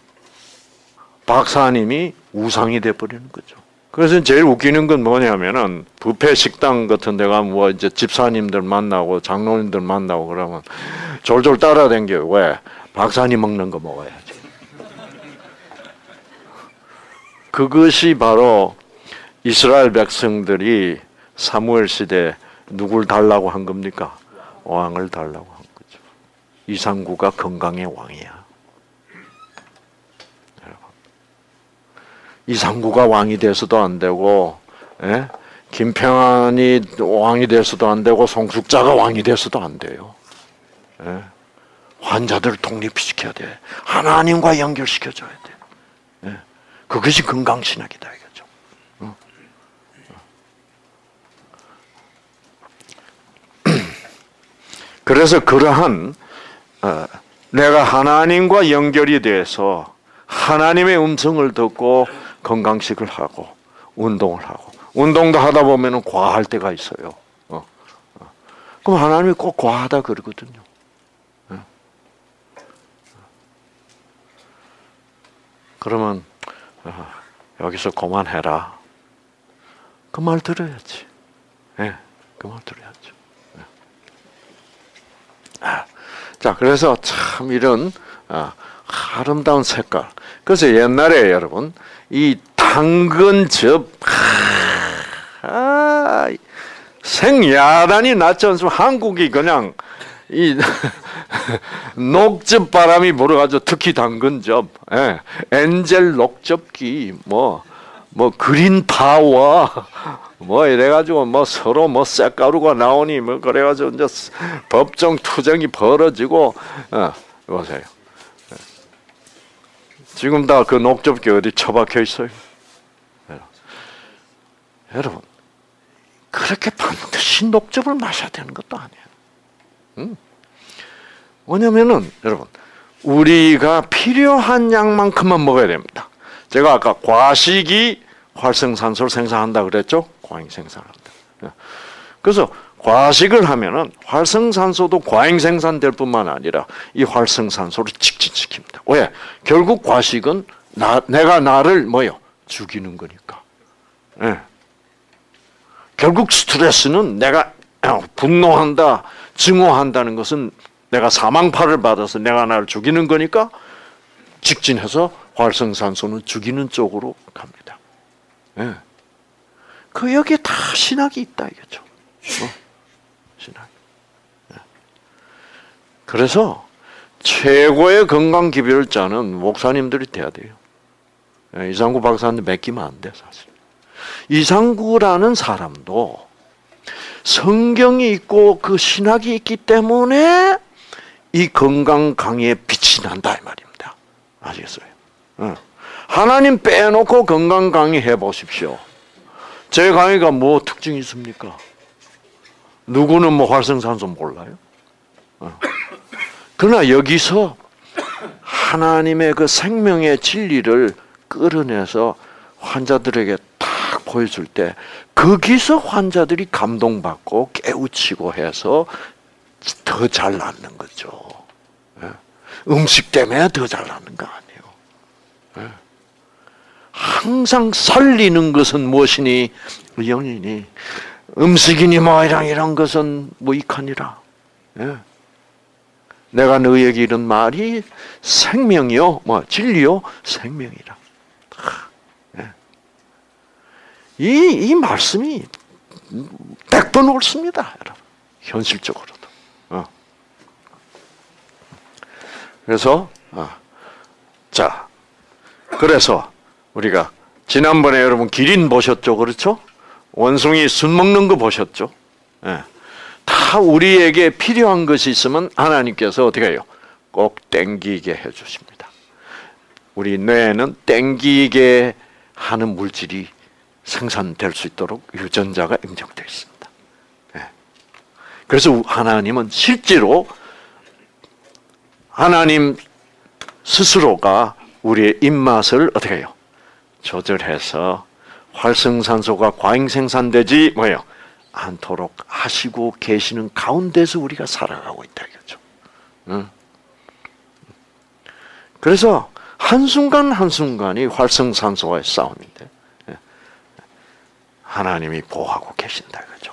박사님이 우상이 돼버리는 거죠. 그래서 제일 웃기는 건 뭐냐면은 뷔페 식당 같은 데 가면 뭐 이제 집사님들 만나고 장로님들 만나고 그러면 졸졸 따라다녀요. 왜? 박사님 먹는 거 먹어야지. 그것이 바로 이스라엘 백성들이 사무엘 시대 누굴 달라고 한 겁니까? 왕을 달라고 한 거죠. 이상구가 건강의 왕이야. 이상구가 왕이 돼서도 안 되고, 예? 김평안이 왕이 돼서도 안 되고, 송숙자가 왕이 돼서도 안 돼요. 예? 환자들을 독립시켜야 돼. 하나님과 연결시켜줘야 돼. 예? 그것이 건강신학이다 이거죠. 그래서 그러한 내가 하나님과 연결이 돼서 하나님의 음성을 듣고 건강식을 하고 운동을 하고 운동도 하다 보면 과할 때가 있어요. 그럼 하나님이 꼭 과하다 그러거든요. 그러면 여기서 그만해라. 그 말 들어야지. 그 말 들어야죠. 자, 그래서 참 이런 아름다운 색깔. 그래서 옛날에 여러분 이 당근즙 생야단이 났지 않습니까? 한국이 그냥 이 녹즙 바람이 불어가지고 특히 당근즙, 엔젤 녹즙기, 뭐 그린 파워, 뭐 이래가지고 뭐 서로 뭐 쇳가루가 나오니 뭐 그래가지고 이제 법정 투쟁이 벌어지고, 보세요. 지금 다 그 녹즙기 어디 처박혀 있어요? 여러분, 그렇게 반드시 녹즙을 마셔야 되는 것도 아니에요. 왜냐면은 여러분 우리가 필요한 양만큼만 먹어야 됩니다. 제가 아까 과식이 활성산소를 생산한다 그랬죠? 과잉 생산한다. 그래서 과식을 하면은 활성산소도 과잉 생산될 뿐만 아니라 이 활성산소를 직진시킵니다. 왜? 결국 과식은 내가 나를 뭐요? 죽이는 거니까. 결국 스트레스는 내가 분노한다, 증오한다는 것은 내가 사망파를 받아서 내가 나를 죽이는 거니까 직진해서 활성산소는 죽이는 쪽으로 갑니다. 그 여기에 다 신학이 있다 이거죠. 신학. 그래서 최고의 건강 기별자는 목사님들이 돼야 돼요. 이상구 박사한테 맡기면 안 돼 사실. 이상구라는 사람도 성경이 있고 그 신학이 있기 때문에 이 건강 강의에 빛이 난다 이 말입니다. 아시겠어요? 하나님 빼놓고 건강 강의 해보십시오. 제 강의가 뭐 특징이 있습니까? 누구는 뭐 활성산소 몰라요? 그러나 여기서 하나님의 그 생명의 진리를 끌어내서 환자들에게 딱 보여줄 때 거기서 환자들이 감동받고 깨우치고 해서 더 잘 낫는 거죠. 음식 때문에 더 잘 낫는 거 아니에요. 항상 살리는 것은 무엇이니? 영이니 음식이니 뭐 이런 것은 무익하니라. 내가 너희에게 이런 말이 생명이요, 뭐 진리요, 생명이라. 이 말씀이 100번 옳습니다, 여러분. 현실적으로도. 그래서 자, 그래서 우리가 지난번에 여러분 기린 보셨죠, 그렇죠? 원숭이 순 먹는 거 보셨죠? 다 우리에게 필요한 것이 있으면 하나님께서 어떻게 해요? 꼭 땡기게 해주십니다. 우리 뇌에는 땡기게 하는 물질이 생산될 수 있도록 유전자가 임정되어 있습니다. 그래서 하나님은 실제로 하나님 스스로가 우리의 입맛을 어떻게 해요? 조절해서 활성산소가 과잉 생산되지 뭐예요? 않도록 하시고 계시는 가운데서 우리가 살아가고 있다 이거죠. 그래서 한순간 한순간이 활성산소와의 싸움인데 하나님이 보호하고 계신다 이거죠.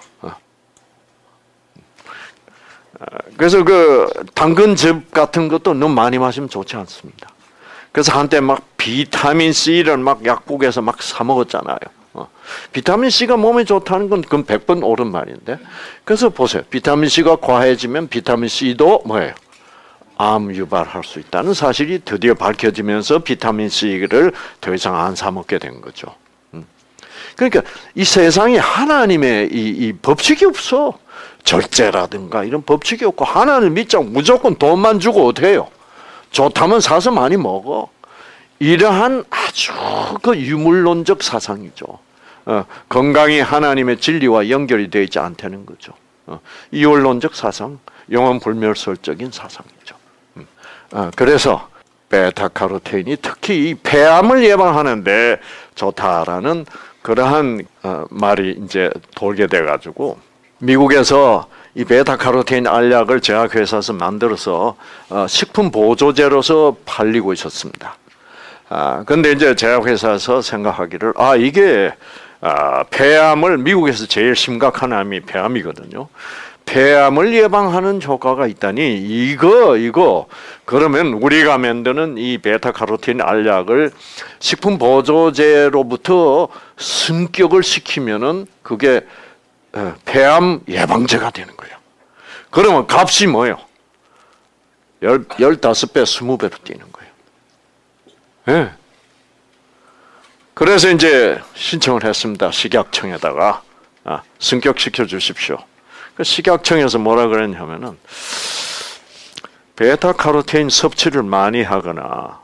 그래서 그 당근즙 같은 것도 너무 많이 마시면 좋지 않습니다. 그래서 한때 막 비타민 C를 막 약국에서 막 사 먹었잖아요. 비타민 C가 몸에 좋다는 건 그건 100번 옳은 말인데. 그래서 보세요. 비타민 C가 과해지면 비타민 C도 뭐예요? 암 유발할 수 있다는 사실이 드디어 밝혀지면서 비타민 C를 더 이상 안 사 먹게 된 거죠. 그러니까 이 세상에 하나님의 이 법칙이 없어. 절제라든가 이런 법칙이 없고 하나님을 믿자고 무조건 돈만 주고 어떻게 해요? 좋다면 사서 많이 먹어. 이러한 아주 그 유물론적 사상이죠. 건강이 하나님의 진리와 연결이 되어 있지 않다는 거죠. 이원론적 사상, 영원불멸설적인 사상이죠. 그래서 베타카로틴이 특히 이 폐암을 예방하는데 좋다라는 그러한 말이 이제 돌게 돼가지고 미국에서 이 베타카로틴 알약을 제약회사에서 만들어서 식품 보조제로서 팔리고 있었습니다. 근데 이제 제약회사에서 생각하기를 이게 폐암을 미국에서 제일 심각한 암이 폐암이거든요. 폐암을 예방하는 효과가 있다니 이거 그러면 우리가 만드는 이 베타카로틴 알약을 식품 보조제로부터 승격을 시키면은 그게 폐암 예방제가 되는 거예요. 그러면 값이 뭐예요? 15배, 20배로 뛰는 거예요. 네. 그래서 이제 신청을 했습니다. 식약청에다가 승격시켜 주십시오. 그 식약청에서 뭐라 그랬냐면은 베타카로틴 섭취를 많이 하거나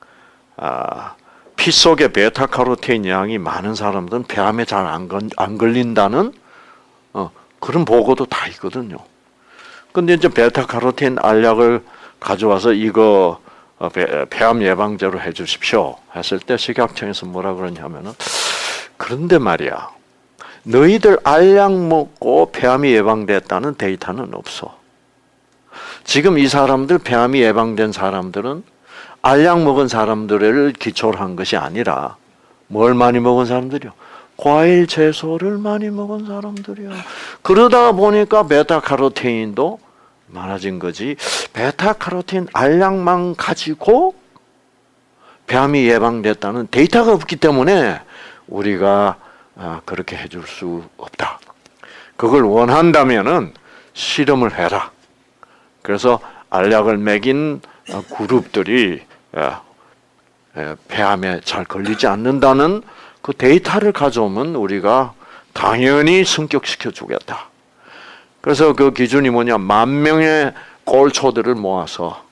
피 속에 베타카로틴 양이 많은 사람들은 폐암에 잘 안 걸린다는 그런 보고도 다 있거든요. 근데 이제 베타카로틴 알약을 가져와서 이거 폐암 예방제로 해주십시오 했을 때 식약청에서 뭐라 그러냐면은 그런데 말이야. 너희들 알약 먹고 폐암이 예방됐다는 데이터는 없어. 지금 이 사람들 폐암이 예방된 사람들은 알약 먹은 사람들을 기초로 한 것이 아니라 뭘 많이 먹은 사람들이요? 과일, 채소를 많이 먹은 사람들이요. 그러다 보니까 베타카로틴도 많아진 거지. 베타카로틴 알약만 가지고 폐암이 예방됐다는 데이터가 없기 때문에 우리가 그렇게 해줄 수 없다. 그걸 원한다면은 실험을 해라. 그래서 알약을 먹인 그룹들이 폐암에 잘 걸리지 않는다는 그 데이터를 가져오면 우리가 당연히 승격시켜 주겠다. 그래서 그 기준이 뭐냐? 10,000명의 꼴초들을 모아서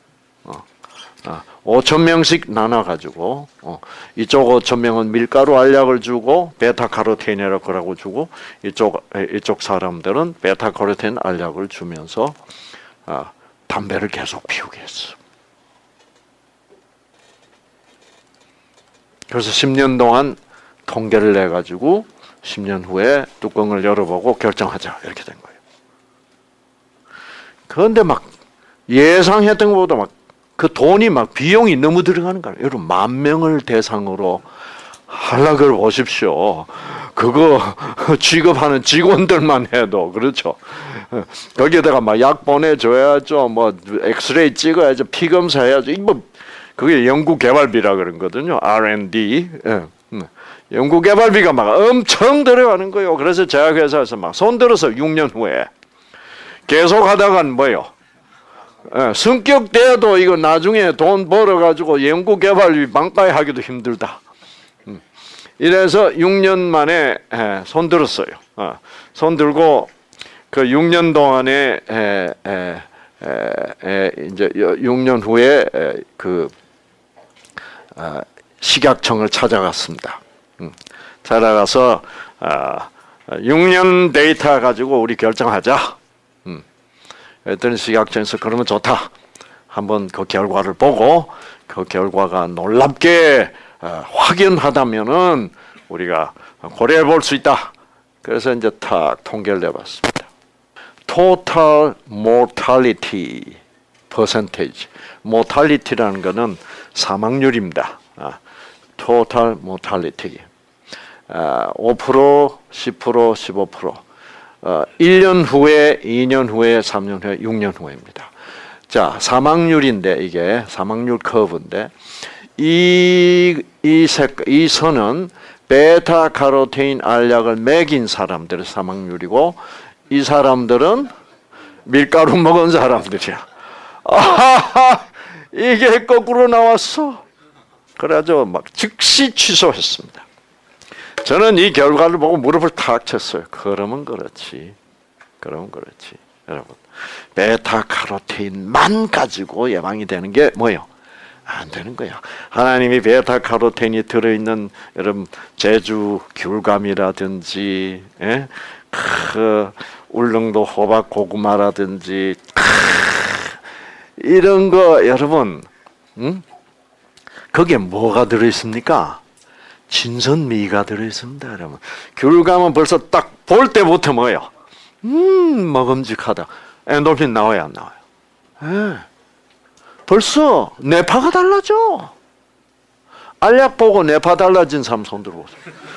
5,000명씩 나눠가지고 이쪽 5,000명은 밀가루 알약을 주고 베타카로틴이라고 주고 이쪽 사람들은 베타카로틴 알약을 주면서 담배를 계속 피우게 했어. 그래서 10년 동안 통계를 내가지고 10년 후에 뚜껑을 열어보고 결정하자 이렇게 된 거예요. 그런데 막 예상했던 것보다 막 그 돈이 막 비용이 너무 들어가는 거예요. 여러분 10,000명을 대상으로 하려고 보십시오. 그거 취급하는 직원들만 해도 그렇죠. 거기에다가 막 약 보내줘야죠. 뭐 엑스레이 찍어야죠. 피 검사해야죠. 뭐 그게 연구개발비라 그런 거거든요. R&D. 연구개발비가 막 엄청 들어가는 거예요. 그래서 제약회사에서 막 손들어서 6년 후에 계속 하다간 뭐예요? 승격돼도 이거 나중에 돈 벌어가지고 연구개발비 반가이 하기도 힘들다. 이래서 6년 만에 손들었어요. 손들고 그 6년 동안에 이제 6년 후에 그 식약청을 찾아갔습니다. 찾아가서 6년 데이터 가지고 우리 결정하자. 그랬더니 식약청에서 그러면 좋다. 한번 그 결과를 보고 그 결과가 놀랍게 확연하다면은 우리가 고려해 볼 수 있다. 그래서 이제 탁 통계를 내봤습니다. Total mortality percentage. mortality라는 것은 사망률입니다. Total mortality. 5%, 10%, 15%. 1년 후에, 2년 후에, 3년 후에, 6년 후에입니다. 자, 사망률인데 이게 사망률 커브인데 이 선은 베타카로틴 알약을 먹인 사람들의 사망률이고 이 사람들은 밀가루 먹은 사람들이야. 아하, 이게 거꾸로 나왔어. 그래가지고 막 즉시 취소했습니다. 저는 이 결과를 보고 무릎을 탁 쳤어요. 그러면 그렇지. 여러분, 베타카로틴만 가지고 예방이 되는 게 뭐예요? 안 되는 거야. 하나님이 베타카로틴이 들어있는 여러분 제주 귤감이라든지, 예? 울릉도 호박 고구마라든지 이런 거 여러분, 거기에 뭐가 들어있습니까? 진선미가 들어있습니다, 여러분. 귤감은 벌써 딱 볼 때부터 뭐예요? 먹음직하다. 엔돌핀 나와요, 안 나와요? 예. 벌써 뇌파가 달라져. 알약 보고 뇌파 달라진 사람 손 들어보세요.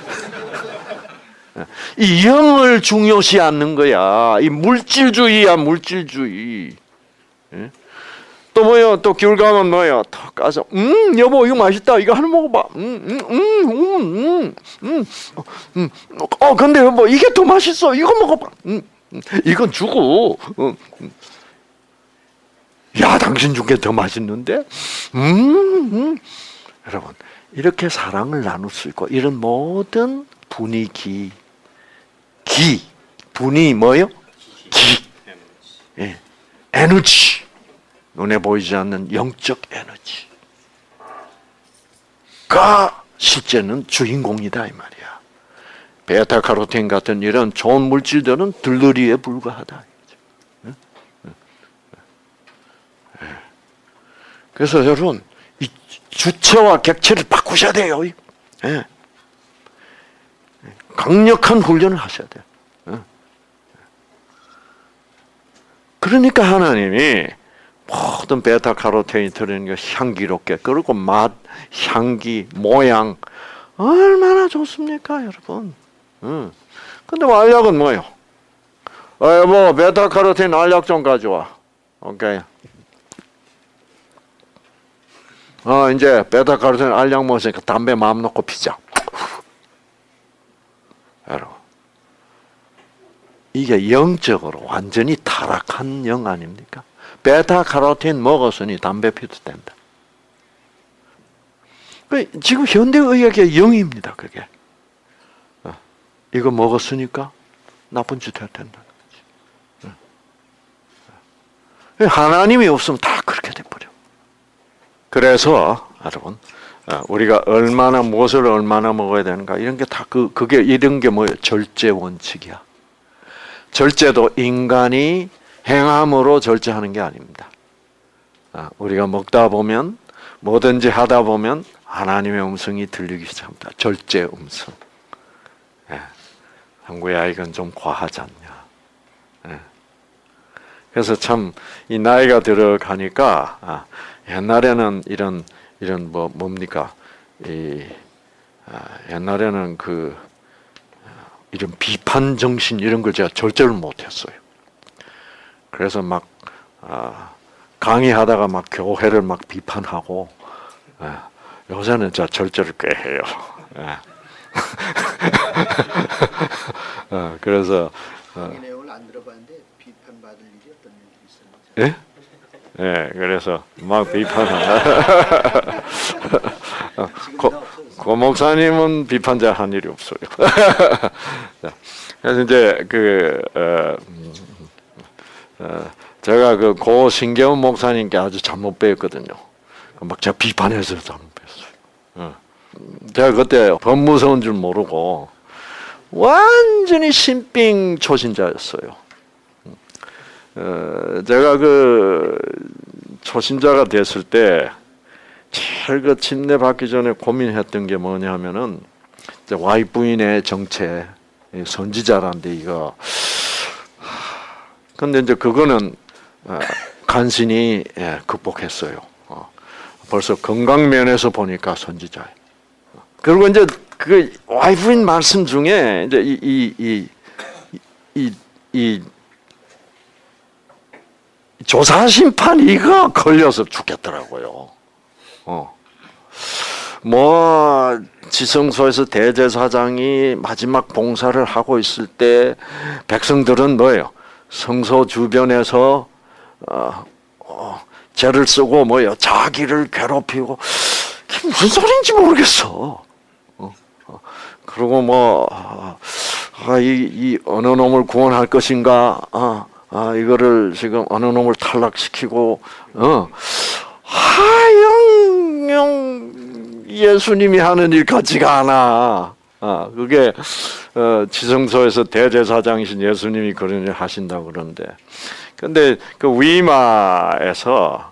이 영을 중요시 않는 거야. 이 물질주의야, 물질주의. 예? 또 뭐요? 또 귤감은 뭐요? 턱 까서 여보 이거 맛있다. 이거 하나 먹어봐. 근데 여보 이게 더 맛있어. 이거 먹어봐. 이건 주고. 야 당신 준 게 더 맛있는데. 여러분 이렇게 사랑을 나눌 수 있고 이런 모든 분위기, 분이 뭐요? 예. 에너지. 눈에 보이지 않는 영적 에너지가 실제는 주인공이다 이 말이야. 베타카로틴 같은 이런 좋은 물질들은 들러리에 불과하다. 그래서 여러분 이 주체와 객체를 바꾸셔야 돼요. 강력한 훈련을 하셔야 돼요. 그러니까 하나님이 모든 베타카로틴이 들어있는 게 향기롭게 그리고 맛, 향기, 모양 얼마나 좋습니까 여러분. 근데 알약은 뭐예요? 여보 베타카로틴 알약 좀 가져와. 오케이. 이제 베타카로틴 알약 먹으니까 담배 마음 놓고 피자. 여러분 이게 영적으로 완전히 타락한 영 아닙니까? 베타카로틴 먹었으니 담배 피도 된다. 지금 현대의학의 영입니다. 그게. 이거 먹었으니까 나쁜 짓 해야 된다는 거지. 하나님이 없으면 다 그렇게 돼버려. 그래서 여러분 우리가 무엇을 얼마나 먹어야 되는가 이런 게 다 그게 이런 게 뭐예요? 절제 원칙이야. 절제도 인간이 행함으로 절제하는 게 아닙니다. 우리가 먹다 보면 뭐든지 하다 보면 하나님의 음성이 들리기 시작합니다. 절제 음성. 한국야 이건 좀 과하지 않냐. 그래서 참 이 나이가 들어가니까 옛날에는 이런 뭡니까? 옛날에는 이런 비판 정신 이런 걸 제가 절제를 못했어요. 그래서 막 강의하다가 막 교회를 막 비판하고 요새는 제가 절제를 꽤 해요. 그래서 내용을 안 들어봤는데 비판받을 일이 어떤 일이 있었나요? 예, 그래서 막 비판하다. 고 목사님은 비판자 한 일이 없어요. 그래서 이제 제가 고 신계원 목사님께 아주 잘못 배웠거든요. 막 제가 비판해서 잘못 배웠어요. 제가 그때 법무서운 줄 모르고 완전히 신빙 초신자였어요. 제가 초신자가 됐을 때 제일 침례 받기 전에 고민했던 게 뭐냐면은 와이프인의 정체, 선지자란데 이거. 근데 이제 그거는 간신히 극복했어요. 벌써 건강 면에서 보니까 선지자예요. 그리고 이제 그 와이프인 말씀 중에 이제 이 조사 심판 이거 걸려서 죽겠더라고요. 뭐 지성소에서 대제사장이 마지막 봉사를 하고 있을 때 백성들은 뭐예요? 성소 주변에서 죄를 쓰고 뭐요 자기를 괴롭히고 그게 무슨 소리인지 모르겠어. 그리고 뭐 이 어느 놈을 구원할 것인가? 이거를 지금 어느 놈을 탈락시키고 영 예수님이 하는 일 같지가 않아. 그게 지성소에서 대제사장이신 예수님이 그런 일 하신다고 그러는데, 근데 그 위마에서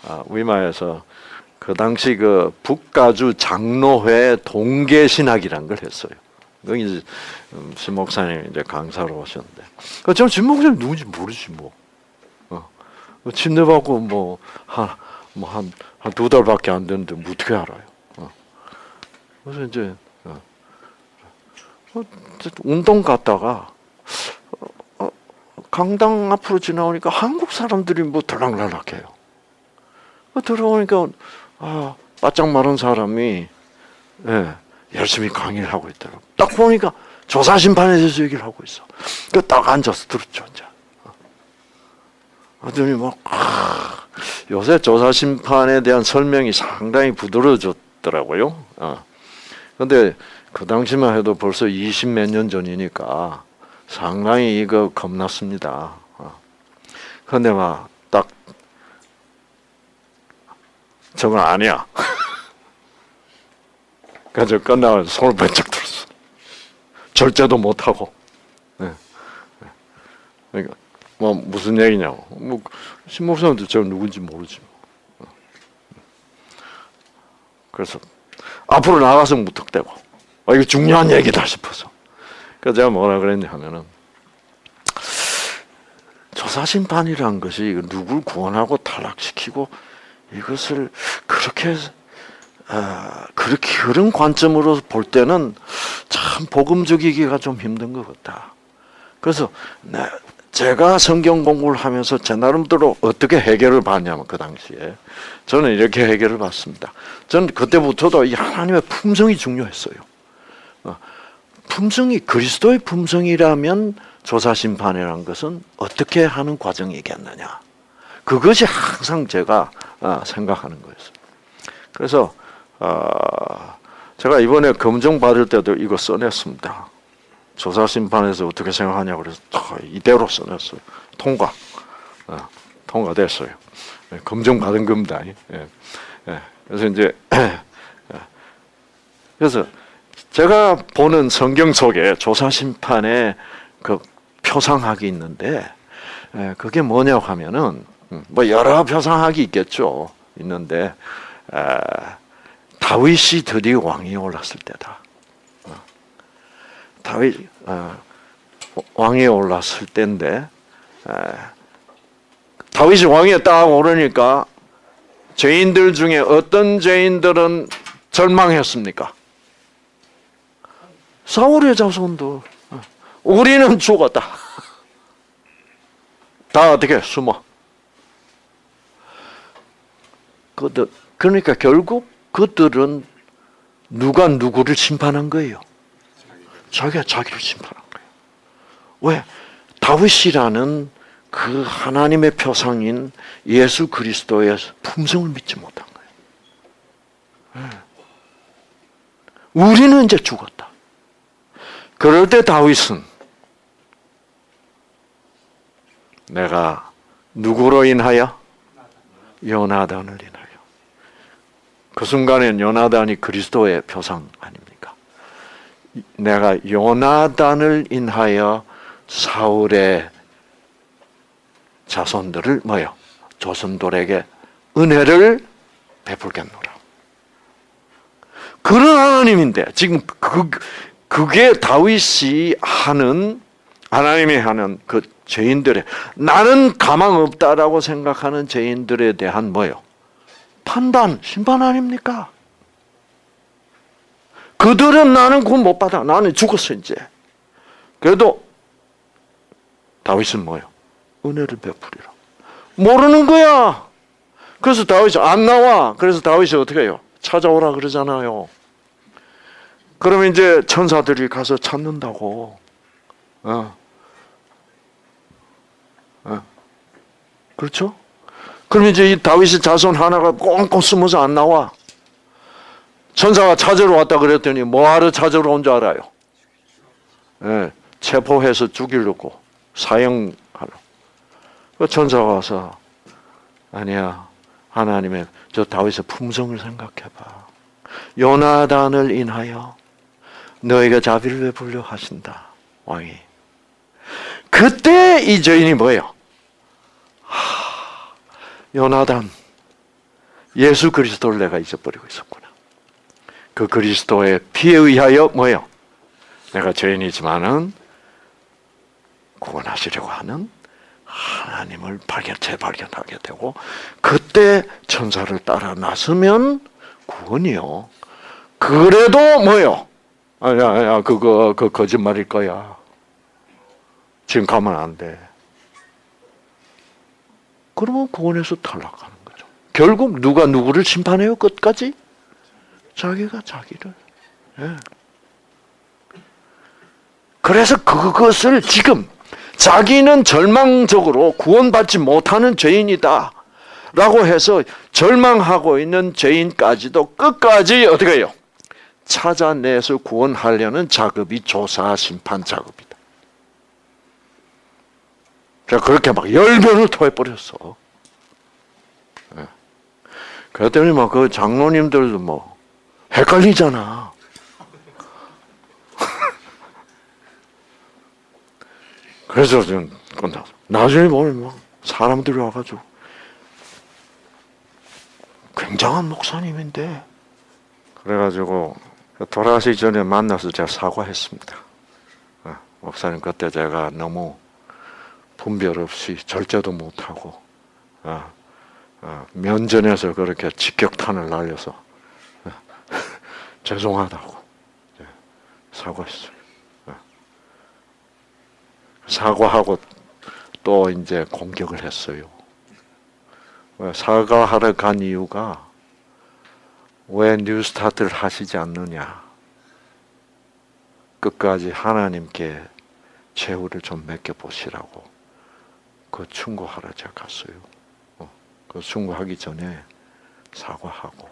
그 당시 그 북가주 장로회 동계 신학이란 걸 했어요. 거기 이제 신 목사님 이제 강사로 오셨는데, 저는 신 목사님 누군지 모르지 뭐. 침례받고 한 두 달밖에 안 됐는데 뭐 어떻게 알아요? 그래서 이제 운동 갔다가 강당 앞으로 지나오니까 한국 사람들이 뭐 들락날락해요. 들어오니까 바짝 마른 사람이 열심히 강의를 하고 있더라고. 딱 보니까 조사 심판에 대해서 얘기를 하고 있어. 딱 앉아서 들었죠, 이제. 하더니 요새 조사 심판에 대한 설명이 상당히 부드러워졌더라고요. 근데 그 당시만 해도 벌써 20몇 년 전이니까 상당히 이거 겁났습니다. 근데 딱 저건 아니야. 그래서 끝나고 손을 번쩍 들었어. 절제도 못하고. 그러니까 무슨 얘기냐고. 신 목사님도 제가 누군지 모르지. 그래서 앞으로 나가서 무턱대고 이거 중요한 얘기다 싶어서. 그래서 제가 뭐라 그랬냐 하면은, 조사심판이란 것이 누굴 구원하고 탈락시키고 이것을 그렇게 그런 관점으로 볼 때는 참 복음적이기가 좀 힘든 것 같다. 그래서 제가 성경 공부를 하면서 제 나름대로 어떻게 해결을 받냐면, 그 당시에 저는 이렇게 해결을 받습니다. 저는 그때부터도 이 하나님의 품성이 중요했어요. 품성이 그리스도의 품성이라면 조사심판이라는 것은 어떻게 하는 과정이겠느냐. 그것이 항상 제가 생각하는 거였어요. 그래서 제가 이번에 검정 받을 때도 이거 써냈습니다. 조사심판에서 어떻게 생각하냐고 그래서 이대로 써냈어요. 통과됐어요. 검정 받은 겁니다. 그래서 이제 그래서 제가 보는 성경 속에 조사심판의 그 표상학이 있는데, 그게 뭐냐고 하면은 뭐 여러 표상학이 있겠죠. 있는데 다윗이 드디어 왕이 올랐을 때다. 다윗 왕이 올랐을 때인데, 다윗이 왕에 딱 오르니까 죄인들 중에 어떤 죄인들은 절망했습니까? 사울의 자손들. 우리는 죽었다. 다 어떻게 숨어. 그러니까 결국 그들은 누가 누구를 심판한 거예요? 자기가 자기를 심판한 거예요. 왜? 다윗이라는 그 하나님의 표상인 예수 그리스도의 품성을 믿지 못한 거예요. 우리는 이제 죽었다. 그럴 때 다윗은 내가 누구로 인하여? 요나단을 인하여. 그 순간엔 요나단이 그리스도의 표상 아닙니까? 내가 요나단을 인하여 사울의 자손들을 조선돌에게 은혜를 베풀겠노라. 그런 하나님인데 지금 그게 다윗이 하는, 하나님이 하는 그 죄인들의, 나는 가망 없다라고 생각하는 죄인들에 대한 판단, 심판 아닙니까? 그들은 나는 구원 못 받아. 나는 죽었어 이제. 그래도 다윗은 은혜를 베풀이라. 모르는 거야. 그래서 다윗이 안 나와. 그래서 다윗이 어떻게 해요? 찾아오라 그러잖아요. 그러면 이제 천사들이 가서 찾는다고. 그렇죠? 그럼 이제 이 다윗의 자손 하나가 꽁꽁 숨어서 안 나와. 천사가 찾으러 왔다 그랬더니 뭐하러 찾으러 온 줄 알아요? 예, 체포해서 죽이려고 사형하러. 그 천사가 와서 아니야, 하나님의 저 다윗의 품성을 생각해봐. 요나단을 인하여 너희가 자비를 베풀려 하신다, 왕이. 그때 이 죄인이 뭐예요? 요나단, 예수 그리스도를 내가 잊어버리고 있었구나. 그 그리스도의 피에 의하여 뭐예요? 내가 죄인이지만은 구원하시려고 하는 하나님을 재발견하게 되고, 그때 천사를 따라 나서면 구원이요. 그래도 뭐요? 아야, 그거 거짓말일 거야. 지금 가면 안 돼. 그러면 구원에서 탈락하는 거죠. 결국 누가 누구를 심판해요? 끝까지? 자기가 자기를. 예. 그래서 그것을 지금 자기는 절망적으로 구원받지 못하는 죄인이다 라고 해서 절망하고 있는 죄인까지도 끝까지 어떻게 해요? 찾아내서 구원하려는 작업이 조사 심판 작업이다. 자, 그렇게 막 열변을 토해버렸어. 네. 그랬더니 막 그 장로님들도 뭐 헷갈리잖아. 그래서 좀 나중에 보면 뭐 사람들이 와가지고 굉장한 목사님인데, 그래가지고 돌아가시기 전에 만나서 제가 사과했습니다. 목사님, 그때 제가 너무 분별 없이 절제도 못하고 면전에서 그렇게 직격탄을 날려서 죄송하다고 사과했어요. 사과하고 또 이제 공격을 했어요. 사과하러 간 이유가 왜 뉴스타트를 하시지 않느냐. 끝까지 하나님께 최후를 좀 맡겨보시라고 그 충고하러 제가 갔어요. 그 충고하기 전에 사과하고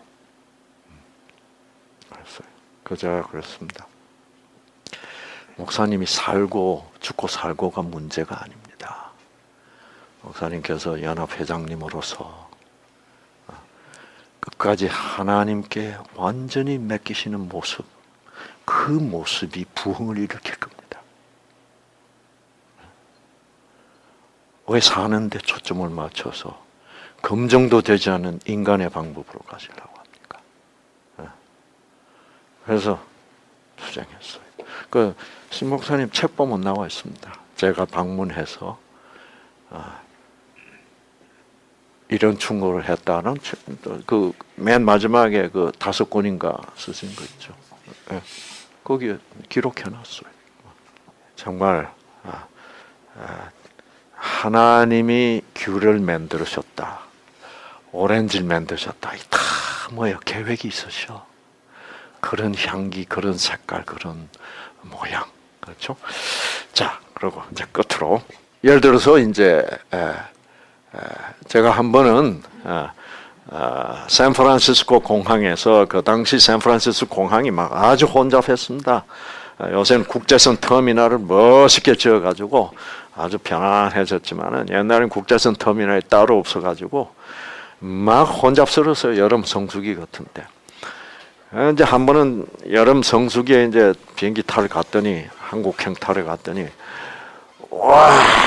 그랬어요. 제가 그랬습니다. 목사님이 죽고 살고가 문제가 아닙니다. 목사님께서 연합회장님으로서 끝까지 하나님께 완전히 맡기시는 모습, 그 모습이 부흥을 일으킬 겁니다. 왜 사는데 초점을 맞춰서 검증도 되지 않은 인간의 방법으로 가시려고 합니까? 그래서 투쟁했어요. 신 목사님 책 보면 나와 있습니다. 제가 방문해서 이런 충고를 했다는 그 맨 마지막에 그 5권인가 쓰신 거 있죠. 거기에 기록해놨어요. 정말 하나님이 귤을 만드셨다, 오렌지를 만드셨다. 다 뭐예요? 계획이 있으셔. 그런 향기, 그런 색깔, 그런 모양, 그렇죠? 자, 그리고 이제 끝으로 예를 들어서 이제 제가 한 번은 샌프란시스코 공항에서, 그 당시 샌프란시스코 공항이 막 아주 혼잡했습니다. 요새는 국제선 터미널을 멋있게 지어가지고 아주 편안해졌지만은 옛날엔 국제선 터미널이 따로 없어가지고 막 혼잡스러웠어요. 여름 성수기 같은데. 이제 한 번은 여름 성수기에 이제 비행기 타러 갔더니, 한국행 타러 갔더니, 와,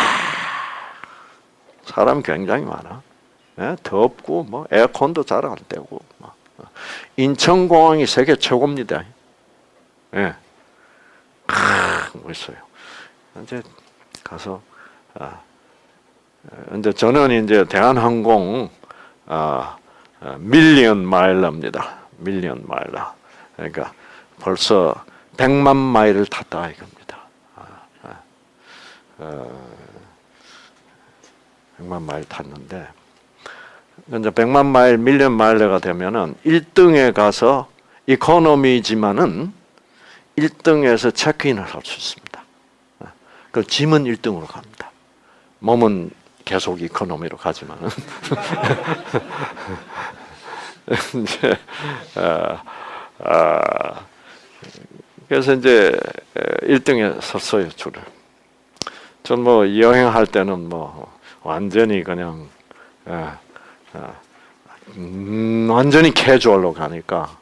사람 굉장히 많아. 덥고, 뭐, 에어컨도 잘 안 되고, 인천공항이 세계 최고입니다. 예. 멋있어요. 이제 가서, 이제 저는 이제 대한항공, 밀리언 마일러입니다. 밀리언 마일러. 그러니까 벌써 100만 마일을 탔다 이겁니다. 100만 마일 탔는데, 이제 100만 마일, 밀리언 마일러가 되면은 1등에 가서 이코노미지만은 1등에서 체크인을 할 수 있습니다. 그 짐은 1등으로 갑니다. 몸은 계속 이코노미로 가지만은 이제 그래서 이제 1등에 섰어요 줄을. 전 뭐 여행할 때는 뭐 완전히 그냥 완전히 캐주얼로 가니까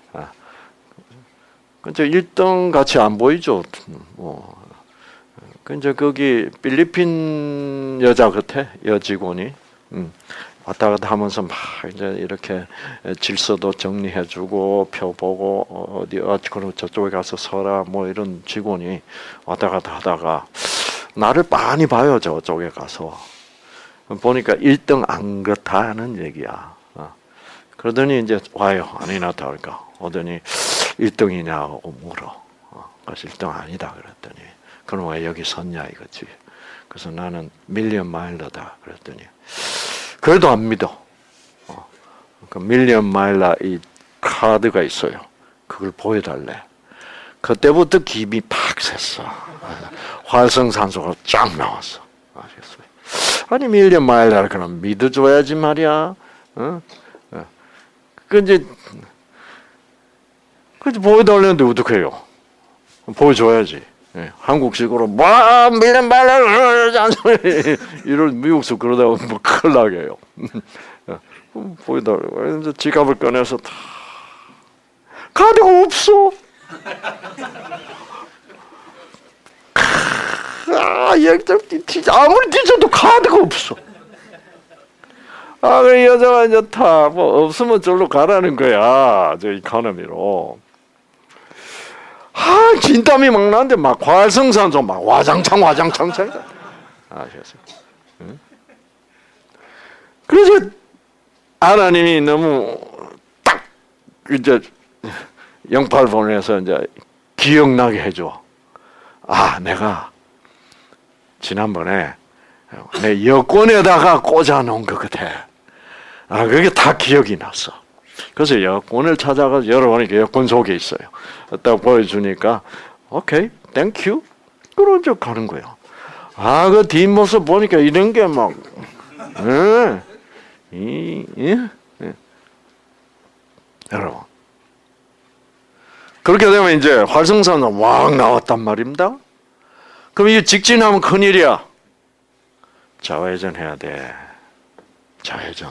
근데 1등 같이 안 보이죠. 뭐 근데 거기 필리핀 여자 같아 여직원이 왔다 갔다 하면서 막 이제 이렇게 질서도 정리해주고 표 보고 어디 그럼 저쪽에 가서 서라 뭐 이런 직원이 왔다 갔다 하다가 나를 많이 봐요 저쪽에 가서 보니까 1등 안 그렇다는 얘기야. 그러더니 이제 와요 아니나 다를까 오더니 1등이냐고 물어. 그래서 1등 아니다 그랬더니 그럼 왜 여기 섰냐 이거지. 그래서 나는 밀리언 마일러다 그랬더니 그래도 안 믿어. 그 밀리언 마일러 이 카드가 있어요. 그걸 보여달래. 그때부터 김이 팍 샜어. 활성산소가 쫙 나왔어. 아시겠어요? 아니 밀리언 마일러를 그럼 믿어줘야지 말이야. 근데 보여달라는데 어떡해요? 보여줘야지. 한국식으로 와 밀리언 마일러 이런 미국서 그러다가 뭐 큰일 나게요. 보여달라고. 이제 지갑을 꺼내서 다 카드가 없어. 아무리 뒤져도 카드가 없어. 그 여자가 이제 다 뭐 없으면 절로 가라는 거야. 저 이코노미로. 진땀이 막 나는데 막 활성산소 막 와장창 아시겠어요? 응? 그래서 하나님이 너무 딱 이제 영팔 보내서 이제 기억나게 해줘. 내가 지난번에 내 여권에다가 꽂아놓은 것 같아. 그게 다 기억이 났어. 그래서 여권을 찾아가서 열어보니까 여권 속에 있어요. 딱 보여주니까 오케이, 땡큐. 그러죠 가는 거예요. 그 뒷모습 보니까 이런 게 막 여러분 그렇게 되면 이제 활성산소 왕 나왔단 말입니다. 그럼 이게 직진하면 큰일이야. 자회전 해야 돼. 자회전.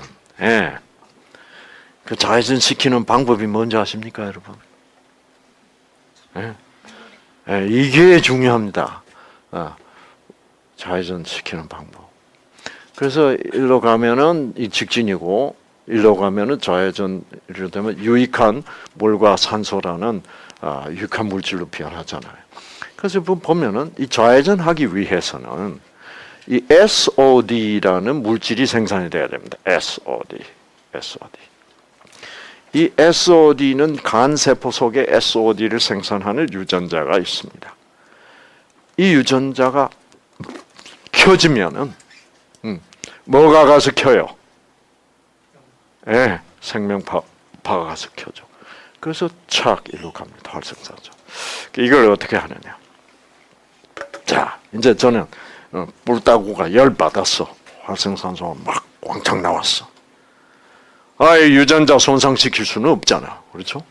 그 자회전 시키는 방법이 뭔지 아십니까, 여러분? 이게 중요합니다. 자회전 시키는 방법. 그래서 일로 가면은 이 직진이고, 일로 가면은 좌회전 이로 되면 유익한 물과 산소라는 유익한 물질로 변하잖아요. 그래서 보면은 이 좌회전하기 위해서는 이 SOD라는 물질이 생산이 돼야 됩니다. SOD. 이 SOD는 간 세포 속에 SOD를 생산하는 유전자가 있습니다. 이 유전자가 켜지면은 뭐가 가서 켜요? 생명파가 가서 켜죠. 그래서 착 일로 갑니다. 활성산소. 이걸 어떻게 하느냐? 자, 이제 저는 뿔따구가 열 받았어. 활성산소가 막 왕창 나왔어. 이 유전자 손상시킬 수는 없잖아. 그렇죠?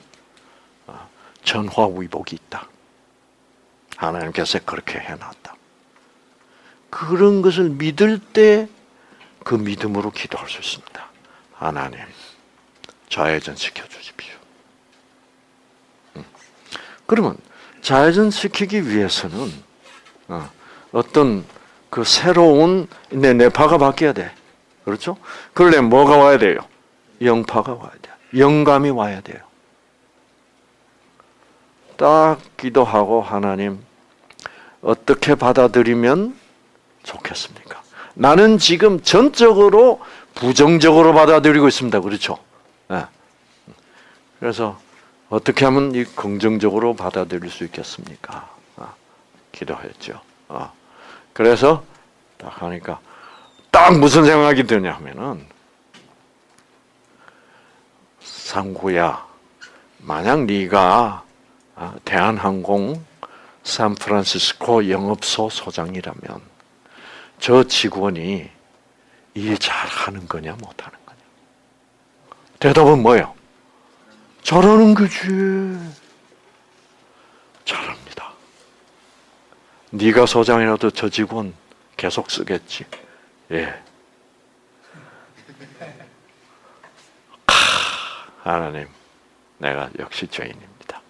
전화위복이 있다. 하나님께서 그렇게 해놨다. 그런 것을 믿을 때 그 믿음으로 기도할 수 있습니다. 하나님, 좌회전 시켜주십시오. 그러면 좌회전 시키기 위해서는 어떤 그 새로운 뇌파가 바뀌어야 돼. 그렇죠? 그러려면 뭐가 와야 돼요? 영파가 와야 돼요. 영감이 와야 돼요. 딱 기도하고 하나님 어떻게 받아들이면 좋겠습니까? 나는 지금 전적으로 부정적으로 받아들이고 있습니다. 그렇죠? 그래서 어떻게 하면 이 긍정적으로 받아들일 수 있겠습니까? 기도했죠. 그래서 딱 하니까 딱 무슨 생각이 드냐 하면은 상구야, 만약 네가 대한항공 샌프란시스코 영업소 소장이라면 저 직원이 일 잘하는 거냐 못하는 거냐? 대답은 뭐예요? 잘하는 거지. 잘합니다. 네가 소장이라도 저 직원 계속 쓰겠지. 예. 하나님, 내가 역시 죄인입니다.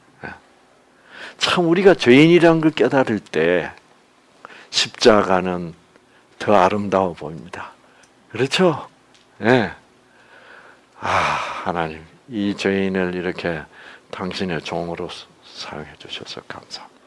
참 우리가 죄인이라는 걸 깨달을 때 십자가는 더 아름다워 보입니다. 그렇죠? 예. 하나님, 이 죄인을 이렇게 당신의 종으로 사용해 주셔서 감사합니다.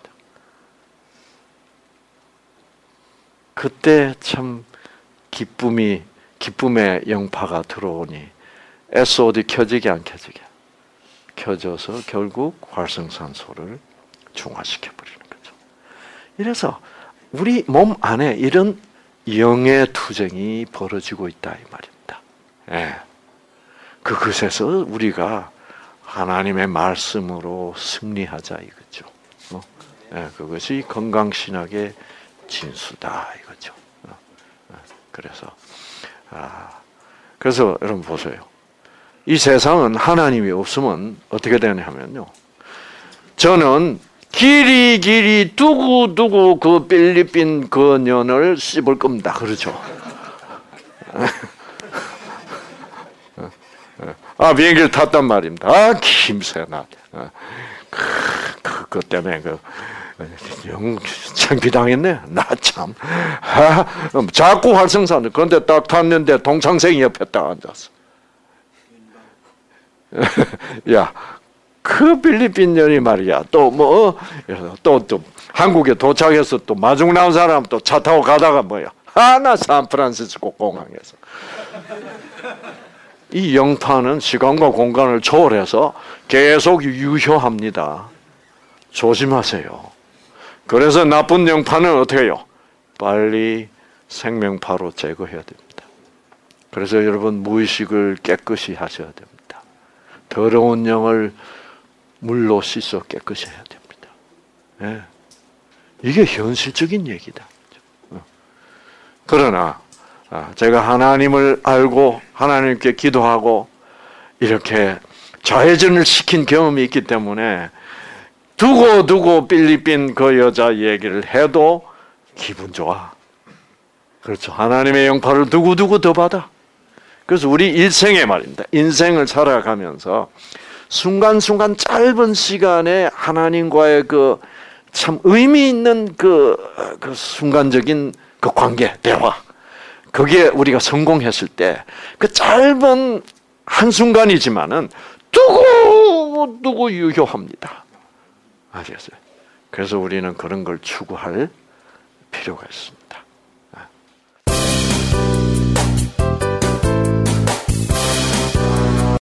그때 참 기쁨의 영파가 들어오니 SOD 켜지게 안 켜지게 켜져서 결국 활성산소를 중화시켜 버리는 거죠. 이래서 우리 몸 안에 이런 영의 투쟁이 벌어지고 있다 이 말입니다. 예. 그것에서 우리가 하나님의 말씀으로 승리하자 이거죠. 예, 그것이 건강신학의 진수다 이거죠. 그래서 여러분 보세요. 이 세상은 하나님이 없으면 어떻게 되냐면요. 저는 길이 두고 그 필리핀 그 년을 씹을 겁니다. 그렇죠? 비행기를 탔단 말입니다. 김새나. 그것 때문에 영 창피당했네. 나 참. 자꾸 활성산. 그런데 딱 탔는데 동창생이 옆에 딱 앉았어. 야, 그 필리핀 년이 말이야. 또 한국에 도착해서 또 마중 나온 사람 또 차 타고 가다가 뭐야. 나 샌프란시스코 공항에서. 이 영파는 시간과 공간을 초월해서 계속 유효합니다. 조심하세요. 그래서 나쁜 영파는 어떻게 해요? 빨리 생명파로 제거해야 됩니다. 그래서 여러분 무의식을 깨끗이 하셔야 됩니다. 더러운 영을 물로 씻어 깨끗이 해야 됩니다. 네. 이게 현실적인 얘기다. 그러나 제가 하나님을 알고 하나님께 기도하고 이렇게 좌회전을 시킨 경험이 있기 때문에 두고 필리핀 그 여자 얘기를 해도 기분 좋아. 그렇죠. 하나님의 영파를 두고 더 받아. 그래서 우리 일생에 말입니다. 인생을 살아가면서 순간순간 짧은 시간에 하나님과의 그 참 의미 있는 그 순간적인 그 관계, 대화. 거기에 우리가 성공했을 때 그 짧은 한순간이지만은 두고 유효합니다. 아시겠어요? 그래서 우리는 그런 걸 추구할 필요가 있습니다.